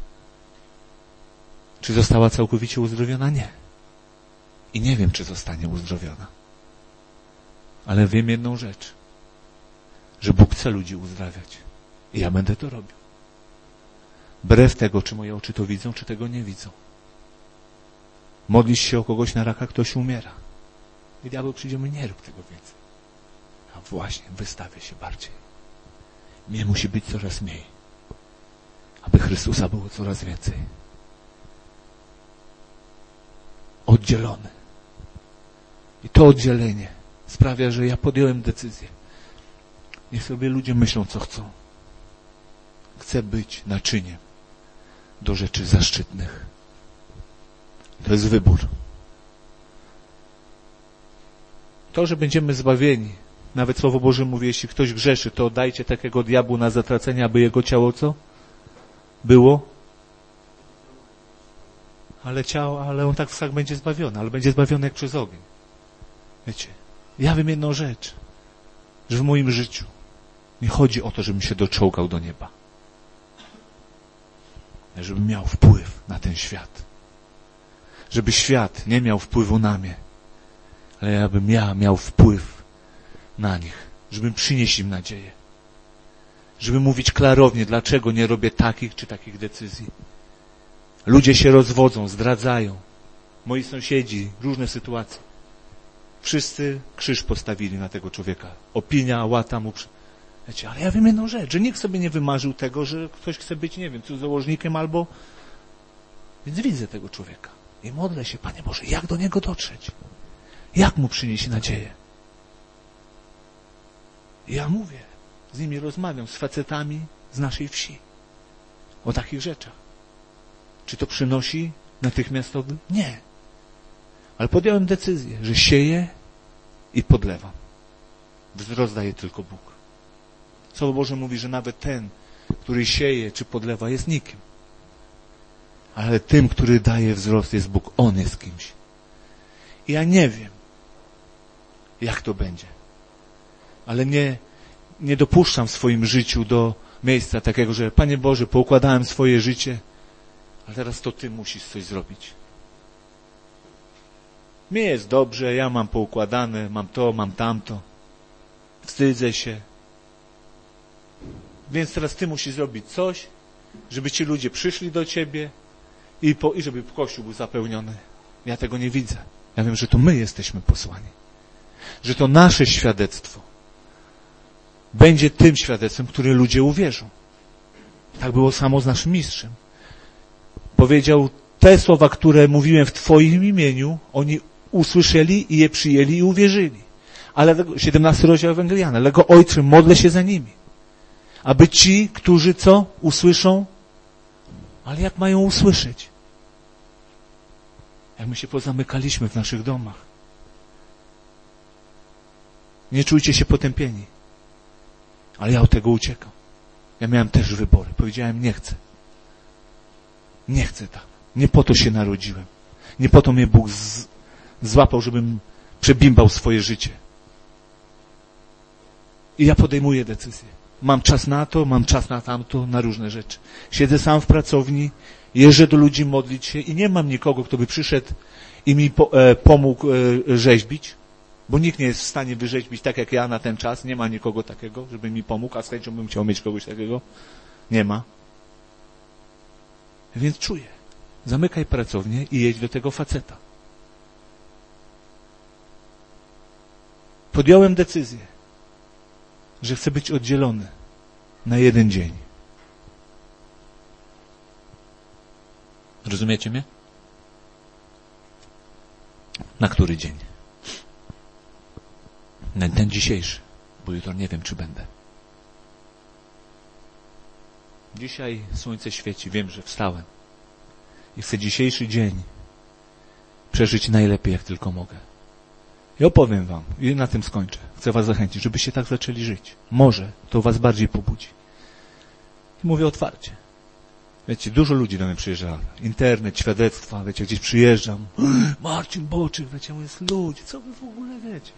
Czy została całkowicie uzdrowiona? Nie. I nie wiem, czy zostanie uzdrowiona. Ale wiem jedną rzecz. Że Bóg chce ludzi uzdrawiać. I ja będę to robił. Wbrew tego, czy moje oczy to widzą, czy tego nie widzą. Modlisz się o kogoś na raka, ktoś umiera. I diabeł przyjdzie, mówi, nie rób tego więcej. A właśnie, wystawię się bardziej. Mnie musi być coraz mniej. Aby Chrystusa było coraz więcej. Oddzielony. I to oddzielenie sprawia, że ja podjąłem decyzję. Niech sobie ludzie myślą, co chcą. Chcę być naczyniem do rzeczy zaszczytnych. To jest wybór. To, że będziemy zbawieni, nawet Słowo Boże mówi, jeśli ktoś grzeszy, to oddajcie takiego diabłu na zatracenie, aby jego ciało co? Było? Ale on tak będzie zbawiony, ale będzie zbawiony jak przez ogień. Wiecie, ja wiem jedną rzecz, że w moim życiu nie chodzi o to, żebym się doczołgał do nieba. Żebym miał wpływ na ten świat. Żeby świat nie miał wpływu na mnie, ale abym ja miał wpływ na nich. Żebym przynieść im nadzieję. Żeby mówić klarownie, dlaczego nie robię takich czy takich decyzji. Ludzie się rozwodzą, zdradzają. Moi sąsiedzi, różne sytuacje. Wszyscy krzyż postawili na tego człowieka. Opinia łata mu... Wiecie, ale ja wiem jedną rzecz, że nikt sobie nie wymarzył tego, że ktoś chce być, nie wiem, cudzołożnikiem albo... Więc widzę tego człowieka i modlę się, Panie Boże, jak do niego dotrzeć? Jak mu przynieść nadzieję? I ja mówię, z nimi rozmawiam, z facetami z naszej wsi. O takich rzeczach. Czy to przynosi natychmiastowy? Nie. Ale podjąłem decyzję, że sieję i podlewam. Wzrost daje tylko Bóg. Słowo Boże mówi, że nawet ten, który sieje czy podlewa, jest nikim. Ale tym, który daje wzrost, jest Bóg. On jest kimś. I ja nie wiem, jak to będzie. Ale nie dopuszczam w swoim życiu do miejsca takiego, że Panie Boże, poukładałem swoje życie, ale teraz to Ty musisz coś zrobić. Mnie jest dobrze, ja mam poukładane, mam to, mam tamto. Wstydzę się. Więc teraz Ty musisz zrobić coś, żeby ci ludzie przyszli do Ciebie i żeby Kościół był zapełniony. Ja tego nie widzę. Ja wiem, że to my jesteśmy posłani. Że to nasze świadectwo będzie tym świadectwem, który ludzie uwierzą. Tak było samo z naszym mistrzem. Powiedział, te słowa, które mówiłem w Twoim imieniu, oni usłyszeli i je przyjęli i uwierzyli. Ale 17 rozdział Ewangeliana. Dlatego Ojcze, modlę się za nimi. Aby ci, którzy co? Usłyszą? Ale jak mają usłyszeć? Jak my się pozamykaliśmy w naszych domach. Nie czujcie się potępieni. Ale ja od tego uciekam. Ja miałem też wybory. Powiedziałem, nie chcę. Nie chcę tak. Nie po to się narodziłem. Nie po to mnie Bóg złapał, żebym przebimbał swoje życie. I ja podejmuję decyzję. Mam czas na to, mam czas na tamto, na różne rzeczy. Siedzę sam w pracowni, jeżdżę do ludzi modlić się i nie mam nikogo, kto by przyszedł i mi pomógł rzeźbić, bo nikt nie jest w stanie wyrzeźbić tak jak ja na ten czas. Nie ma nikogo takiego, żeby mi pomógł, a z chęcią bym chciał mieć kogoś takiego. Nie ma. Więc czuję. Zamykaj pracownię i jedź do tego faceta. Podjąłem decyzję, że chcę być oddzielony na jeden dzień. Rozumiecie mnie? Na który dzień? Na ten dzisiejszy, bo jutro nie wiem, czy będę. Dzisiaj słońce świeci, wiem, że wstałem. I chcę dzisiejszy dzień przeżyć najlepiej, jak tylko mogę. I opowiem wam, i na tym skończę. Chcę was zachęcić, żebyście tak zaczęli żyć. Może to was bardziej pobudzi. I mówię otwarcie. Wiecie, dużo ludzi do mnie przyjeżdża. Internet, świadectwa, wiecie, gdzieś przyjeżdżam. Marcin Boczyk, wiecie, mówię, ludzie, co wy w ogóle wiecie?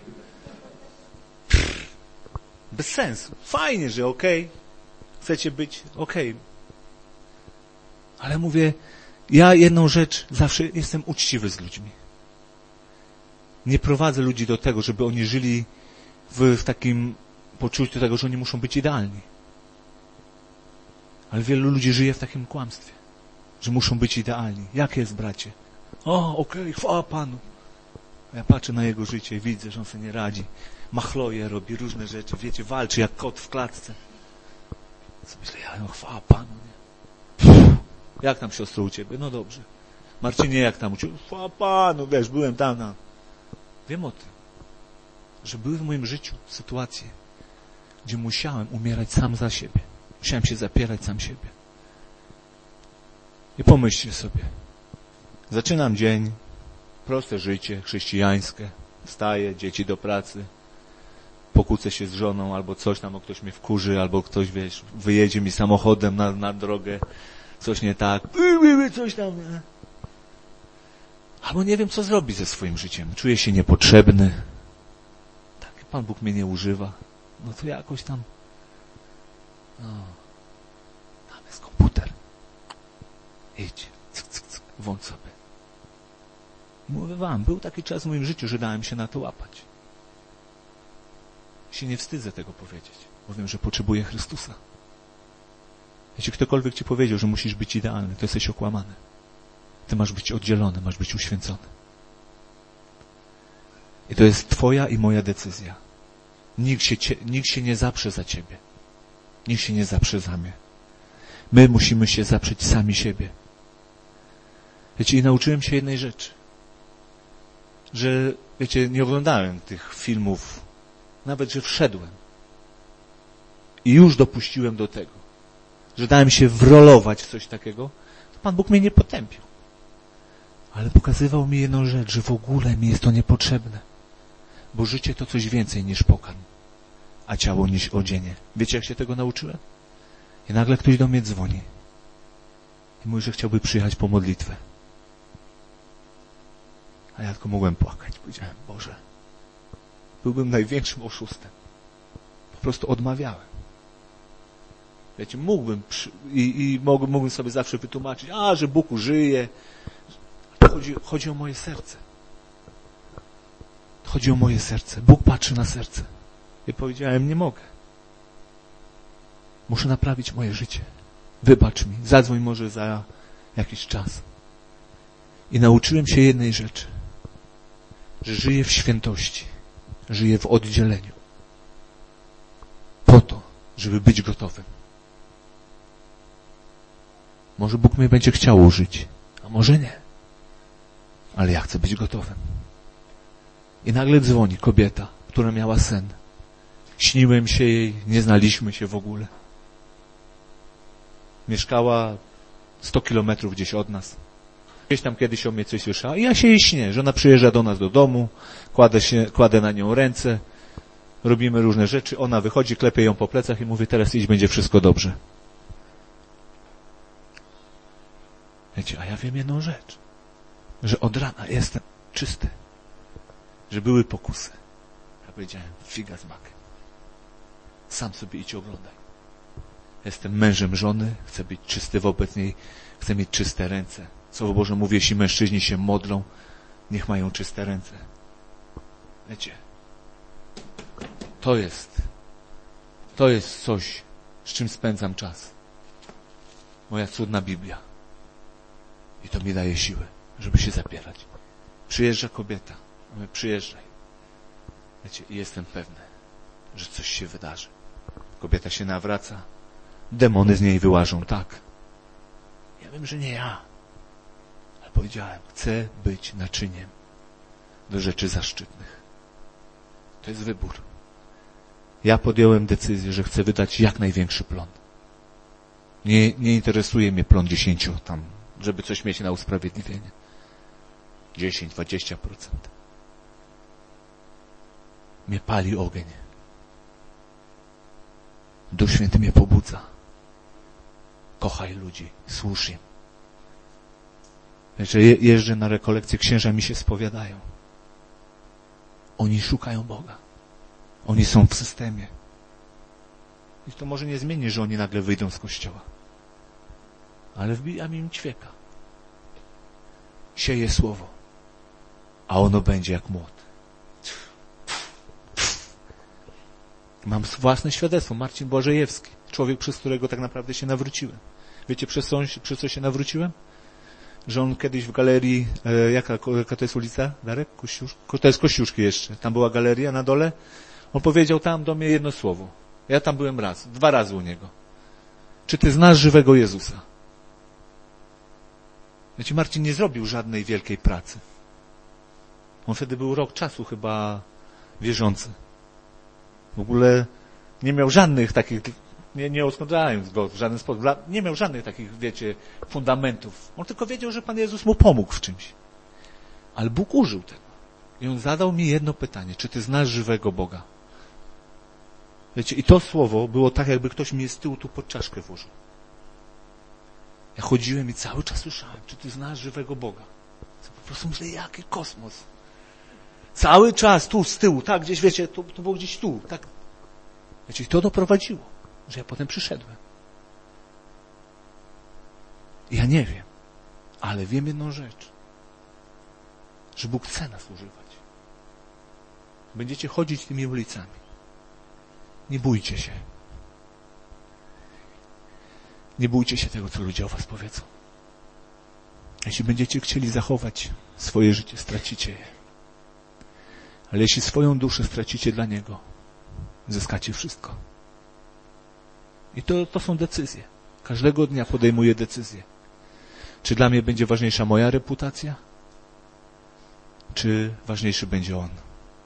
Bez sensu. Fajnie, że okej. Chcecie być okej. Ale mówię, ja jedną rzecz, zawsze jestem uczciwy z ludźmi. Nie prowadzę ludzi do tego, żeby oni żyli w takim poczuciu tego, że oni muszą być idealni. Ale wielu ludzi żyje w takim kłamstwie, że muszą być idealni. Jak jest, bracie? Okej, chwała Panu. A ja patrzę na jego życie i widzę, że on sobie nie radzi. Machloje robi, różne rzeczy, wiecie, walczy jak kot w klatce. Co myślę, chwała Panu, nie? Jak tam, siostro, u ciebie? No dobrze. Marcinie, jak tam u ciebie? Chwała Panu, wiesz, byłem tam. Wiem o tym, że były w moim życiu sytuacje, gdzie musiałem umierać sam za siebie. Musiałem się zapierać sam siebie. I pomyślcie sobie, zaczynam dzień, proste życie chrześcijańskie, wstaję, dzieci do pracy, pokłócę się z żoną, albo coś tam, ktoś mnie wkurzy, albo ktoś, wiesz, wyjedzie mi samochodem na drogę, coś nie tak, coś tam, nie? Albo nie wiem, co zrobić ze swoim życiem. Czuję się niepotrzebny. Tak, Pan Bóg mnie nie używa. No to jakoś tam, tam jest komputer. Idź, włącz sobie. Mówię wam, był taki czas w moim życiu, że dałem się na to łapać. Się nie wstydzę tego powiedzieć, bo wiem, że potrzebuję Chrystusa. Jeśli ktokolwiek ci powiedział, że musisz być idealny, to jesteś okłamany. Ty masz być oddzielony, masz być uświęcony. I to jest twoja i moja decyzja. Nikt się nie zaprze za ciebie. Nikt się nie zaprze za mnie. My musimy się zaprzeć sami siebie. Wiecie, i nauczyłem się jednej rzeczy. Że, wiecie, nie oglądałem tych filmów, nawet, że wszedłem. I już dopuściłem do tego, że dałem się wrolować w coś takiego, to Pan Bóg mnie nie potępił. Ale pokazywał mi jedną rzecz, że w ogóle mi jest to niepotrzebne. Bo życie to coś więcej niż pokarm, a ciało niż odzienie. Wiecie, jak się tego nauczyłem? I nagle ktoś do mnie dzwoni i mówi, że chciałby przyjechać po modlitwę. A ja tylko mogłem płakać. Powiedziałem, Boże, byłbym największym oszustem. Po prostu odmawiałem. Wiecie, mógłbym mógłbym sobie zawsze wytłumaczyć, że Bóg użyje. Chodzi o moje serce. Chodzi o moje serce. Bóg patrzy na serce. I powiedziałem, nie mogę. Muszę naprawić moje życie. Wybacz mi. Zadzwoń może za jakiś czas. I nauczyłem się jednej rzeczy. Że żyję w świętości. Żyję w oddzieleniu. Po to, żeby być gotowym. Może Bóg mnie będzie chciał użyć, a może nie. Ale ja chcę być gotowym. I nagle dzwoni kobieta, która miała sen. Śniłem się jej, nie znaliśmy się w ogóle. Mieszkała 100 kilometrów gdzieś od nas. Gdzieś tam kiedyś o mnie coś słyszała. I ja się jej śnię, że ona przyjeżdża do nas do domu, kładę na nią ręce, robimy różne rzeczy, ona wychodzi, klepie ją po plecach i mówi, teraz idź, będzie wszystko dobrze. Wiecie, a ja wiem jedną rzecz, że od rana jestem czysty, że były pokusy. Ja powiedziałem, figa z makiem. Sam sobie idź oglądaj. Jestem mężem żony, chcę być czysty wobec niej, chcę mieć czyste ręce. Słowo Boże mówi, jeśli mężczyźni się modlą, niech mają czyste ręce. Wiecie, to jest coś, z czym spędzam czas. Moja cudna Biblia. I to mi daje siłę, żeby się zapierać. Przyjeżdża kobieta. Mówię, przyjeżdżaj. Wiecie, i jestem pewny, że coś się wydarzy. Kobieta się nawraca. Demony z niej wyłażą, tak. Ja wiem, że nie ja. Ale powiedziałem, chcę być naczyniem do rzeczy zaszczytnych. To jest wybór. Ja podjąłem decyzję, że chcę wydać jak największy plon. Nie interesuje mnie plon 10 tam, żeby coś mieć na usprawiedliwienie. 10-20%. Mnie pali ogień. Duch Święty mnie pobudza. Kochaj ludzi, służ im. Wiecie, jeżdżę na rekolekcje, księża mi się spowiadają. Oni szukają Boga. Oni są w systemie. I to może nie zmieni, że oni nagle wyjdą z kościoła. Ale wbijam im ćwieka. Sieje słowo, a ono będzie jak młot. Mam własne świadectwo, Marcin Błażejewski. człowiek, przez którego tak naprawdę się nawróciłem. Wiecie, przez co się nawróciłem? Że on kiedyś w galerii, jaka to jest ulica? Darek? To jest Kościuszki jeszcze. Tam była galeria na dole. On powiedział tam do mnie jedno słowo. Ja tam byłem raz, 2 razy u niego. Czy ty znasz żywego Jezusa? Wiecie, Marcin nie zrobił żadnej wielkiej pracy. On wtedy był rok czasu chyba wierzący. W ogóle nie miał żadnych takich, nie oskarżając go w żaden sposób, nie miał żadnych takich, wiecie, fundamentów. On tylko wiedział, że Pan Jezus mu pomógł w czymś. Ale Bóg użył tego. I on zadał mi jedno pytanie. Czy ty znasz żywego Boga? Wiecie, i to słowo było tak, jakby ktoś mnie z tyłu tu pod czaszkę włożył. Ja chodziłem i cały czas słyszałem, czy ty znasz żywego Boga? Po prostu myślę, jaki kosmos. Cały czas tu, z tyłu, tak, gdzieś, wiecie, to było gdzieś tu, tak. Wiecie, i to doprowadziło, że ja potem przyszedłem. Ja nie wiem, ale wiem jedną rzecz, że Bóg chce nas używać. Będziecie chodzić tymi ulicami. Nie bójcie się. Nie bójcie się tego, co ludzie o was powiedzą. Jeśli będziecie chcieli zachować swoje życie, stracicie je. Ale jeśli swoją duszę stracicie dla Niego, zyskacie wszystko. I to są decyzje. Każdego dnia podejmuję decyzję. Czy dla mnie będzie ważniejsza moja reputacja? Czy ważniejszy będzie On?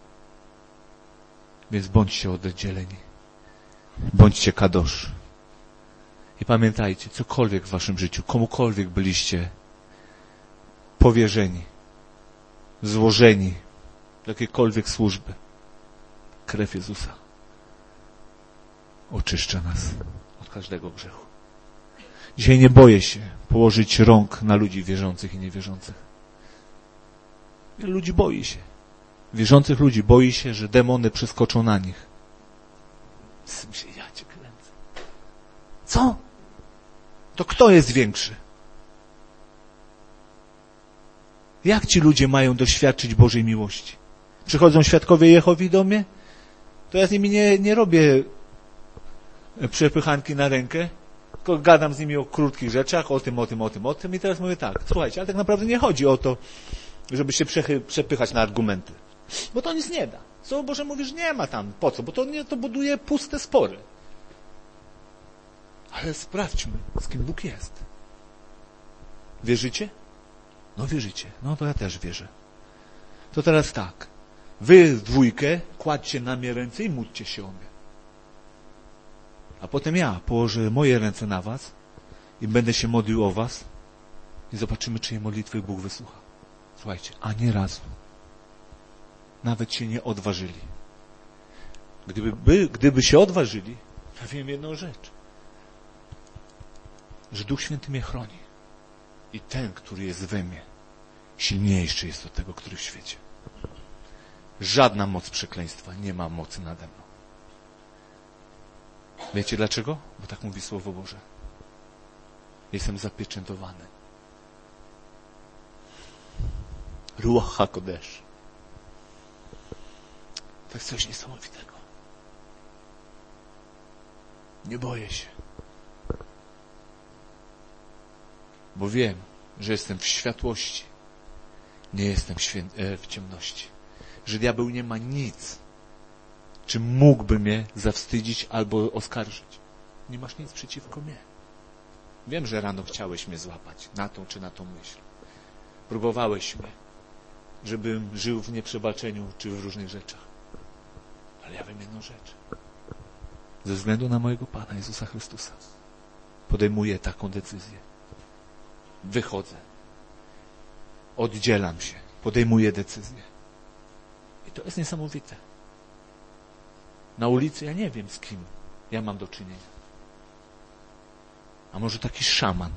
Więc bądźcie oddzieleni. Bądźcie kadosz. I pamiętajcie, cokolwiek w waszym życiu, komukolwiek byliście powierzeni, złożeni do jakiejkolwiek służby, krew Jezusa oczyszcza nas od każdego grzechu. Dzisiaj nie boję się położyć rąk na ludzi wierzących i niewierzących. Wielu ludzi boi się. Wierzących ludzi boi się, że demony przeskoczą na nich. Myślę, ja cię kręcę. Co? To kto jest większy? Jak ci ludzie mają doświadczyć Bożej miłości? Przychodzą świadkowie Jehowi do mnie? To ja z nimi nie robię przepychanki na rękę, tylko gadam z nimi o krótkich rzeczach, o tym i teraz mówię tak, słuchajcie, ale tak naprawdę nie chodzi o to, żeby się przepychać na argumenty. Bo to nic nie da. Słowo Boże mówi, że nie ma tam. Po co? Bo to buduje puste spory. Ale sprawdźmy, z kim Bóg jest. Wierzycie? No wierzycie. No to ja też wierzę. To teraz tak. Wy w dwójkę kładźcie na mnie ręce i módlcie się o mnie. A potem ja położę moje ręce na was i będę się modlił o was i zobaczymy, czyje modlitwy Bóg wysłucha. Słuchajcie, ani razu. Nawet się nie odważyli. Gdyby się odważyli, ja wiem jedną rzecz. Że Duch Święty mnie chroni. I ten, który jest we mnie, silniejszy jest od tego, który w świecie. Żadna moc przekleństwa nie ma mocy nade mną. Wiecie dlaczego? Bo tak mówi Słowo Boże. Jestem zapieczętowany. Ruach HaKodesh. To jest coś niesamowitego. Nie boję się. Bo wiem, że jestem w światłości. Nie jestem w ciemności. Że diabeł nie ma nic, czym mógłby mnie zawstydzić albo oskarżyć. Nie masz nic przeciwko mnie. Wiem, że rano chciałeś mnie złapać na tą czy na tą myśl. Próbowałeś mnie, żebym żył w nieprzebaczeniu czy w różnych rzeczach. Ale ja wiem jedną rzecz. Ze względu na mojego Pana Jezusa Chrystusa podejmuję taką decyzję. Wychodzę. Oddzielam się. Podejmuję decyzję. I to jest niesamowite. Na ulicy ja nie wiem, z kim ja mam do czynienia. A może taki szaman.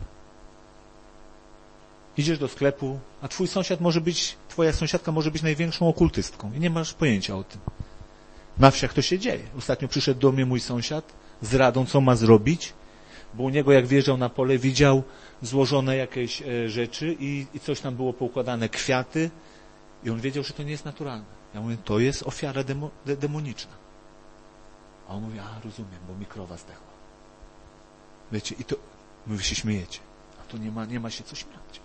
Idziesz do sklepu, a twoja sąsiadka może być największą okultystką i nie masz pojęcia o tym. Na wsiach to się dzieje. Ostatnio przyszedł do mnie mój sąsiad z radą, co ma zrobić, bo u niego jak wjeżdżał na pole, widział złożone jakieś rzeczy i coś tam było poukładane, kwiaty i on wiedział, że to nie jest naturalne. Ja mówię, to jest ofiara demoniczna. A on mówi, rozumiem, bo mi krowa zdechła. Wiecie, i to wy się śmiejecie. A to nie ma się co śmiać.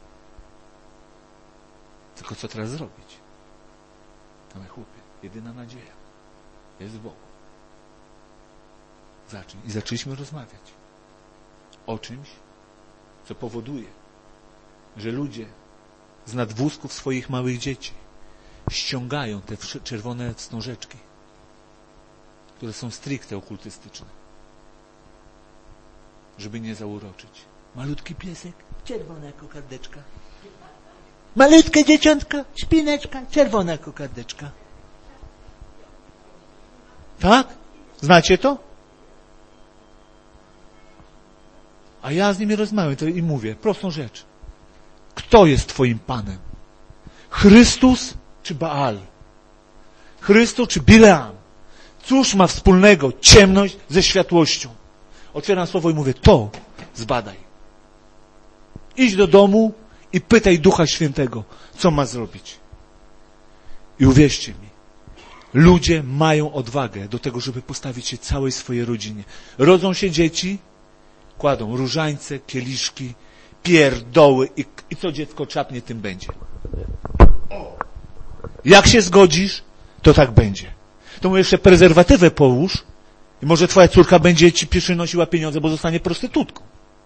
Tylko co teraz zrobić? No chłopie, jedyna nadzieja jest w Bogu. Zacznij. I zaczęliśmy rozmawiać o czymś, co powoduje, że ludzie z nadwózków swoich małych dzieci ściągają te czerwone wstążeczki, które są stricte okultystyczne, żeby nie zauroczyć. Malutki piesek, czerwona kokardeczka. Malutkie dzieciątko, szpineczka, czerwona kokardeczka. Tak? Znacie to? A ja z nimi rozmawiam i mówię prostą rzecz. Kto jest twoim Panem? Chrystus czy Baal? Chrystus czy Bileam? Cóż ma wspólnego ciemność ze światłością? Otwieram słowo i mówię, to zbadaj. Idź do domu i pytaj Ducha Świętego, co ma zrobić. I uwierzcie mi, ludzie mają odwagę do tego, żeby postawić się całej swojej rodzinie. Rodzą się dzieci, kładą różańce, kieliszki, pierdoły i co dziecko czapnie, tym będzie. Jak się zgodzisz, to tak będzie. To mu jeszcze prezerwatywę połóż i może twoja córka będzie ci przynosiła pieniądze, bo zostanie prostytutką.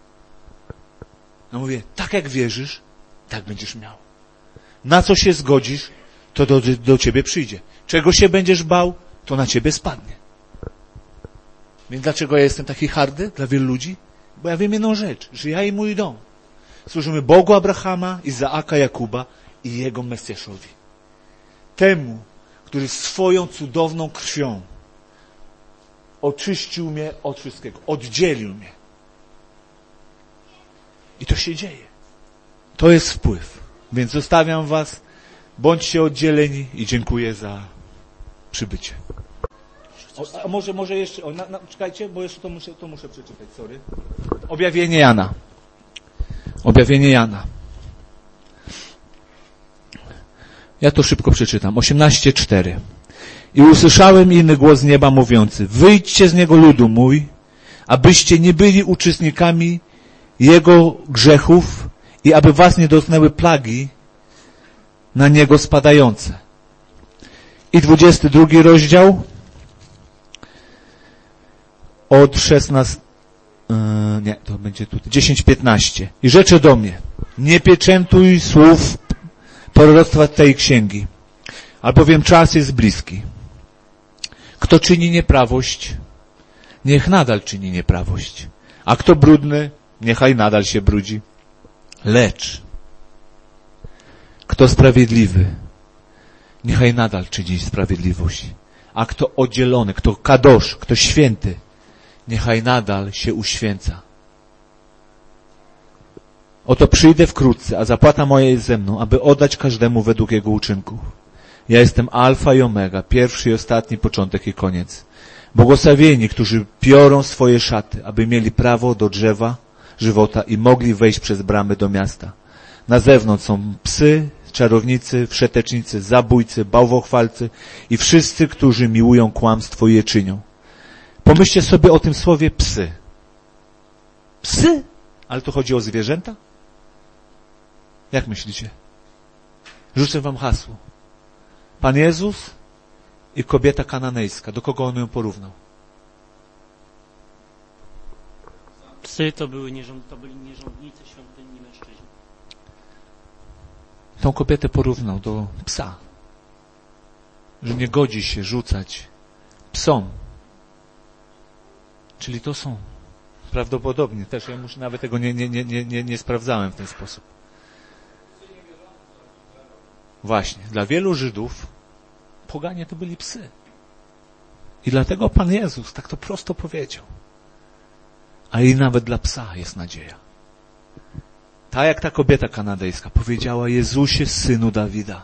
No mówię, tak jak wierzysz, tak będziesz miał. Na co się zgodzisz, to do ciebie przyjdzie. Czego się będziesz bał, to na ciebie spadnie. Więc dlaczego ja jestem taki hardy dla wielu ludzi? Bo ja wiem jedną rzecz, że ja i mój dom służymy Bogu Abrahama, Izaaka, Jakuba i Jego Mesjaszowi. Temu, który swoją cudowną krwią oczyścił mnie od wszystkiego, oddzielił mnie. I to się dzieje. To jest wpływ. Więc zostawiam was, bądźcie oddzieleni i dziękuję za przybycie. A może jeszcze, czekajcie, bo jeszcze to muszę przeczytać, sorry. Objawienie Jana. Objawienie Jana. Ja to szybko przeczytam. 18:4. I usłyszałem inny głos z nieba mówiący, wyjdźcie z niego ludu mój, abyście nie byli uczestnikami jego grzechów i aby was nie dotknęły plagi na niego spadające. I 22 rozdział od 16, to będzie tutaj, 10-15. I rzecze do mnie, nie pieczętuj słów proroctwa tej księgi, albowiem czas jest bliski. Kto czyni nieprawość, niech nadal czyni nieprawość, a kto brudny, niechaj nadal się brudzi. Lecz kto sprawiedliwy, niechaj nadal czyni sprawiedliwość, a kto oddzielony, kto kadosz, kto święty, niechaj nadal się uświęca. Oto przyjdę wkrótce, a zapłata moja jest ze mną, aby oddać każdemu według jego uczynków. Ja jestem Alfa i Omega, pierwszy i ostatni, początek i koniec. Błogosławieni, którzy piorą swoje szaty, aby mieli prawo do drzewa żywota i mogli wejść przez bramy do miasta. Na zewnątrz są psy, czarownicy, wszetecznicy, zabójcy, bałwochwalcy i wszyscy, którzy miłują kłamstwo i je czynią. Pomyślcie sobie o tym słowie psy. Psy? Ale tu chodzi o zwierzęta? Jak myślicie? Rzucę wam hasło. Pan Jezus i kobieta kananejska. Do kogo on ją porównał? Psy to byli nierządnicy świątyni mężczyźni. Tą kobietę porównał do psa. Że nie godzi się rzucać psom. Czyli to są. Prawdopodobnie. Też ja nawet tego nie sprawdzałem w ten sposób. Właśnie. Dla wielu Żydów poganie to byli psy. I dlatego Pan Jezus tak to prosto powiedział. A i nawet dla psa jest nadzieja. Tak jak ta kobieta kanadejska powiedziała: Jezusie, Synu Dawida,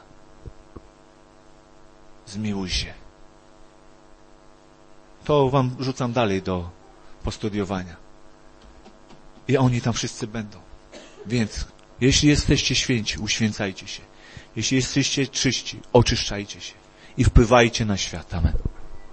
zmiłuj się. To wam rzucam dalej do postudiowania. I oni tam wszyscy będą. Więc jeśli jesteście święci, uświęcajcie się. Jeśli jesteście czyści, oczyszczajcie się. I wpływajcie na świat. Amen.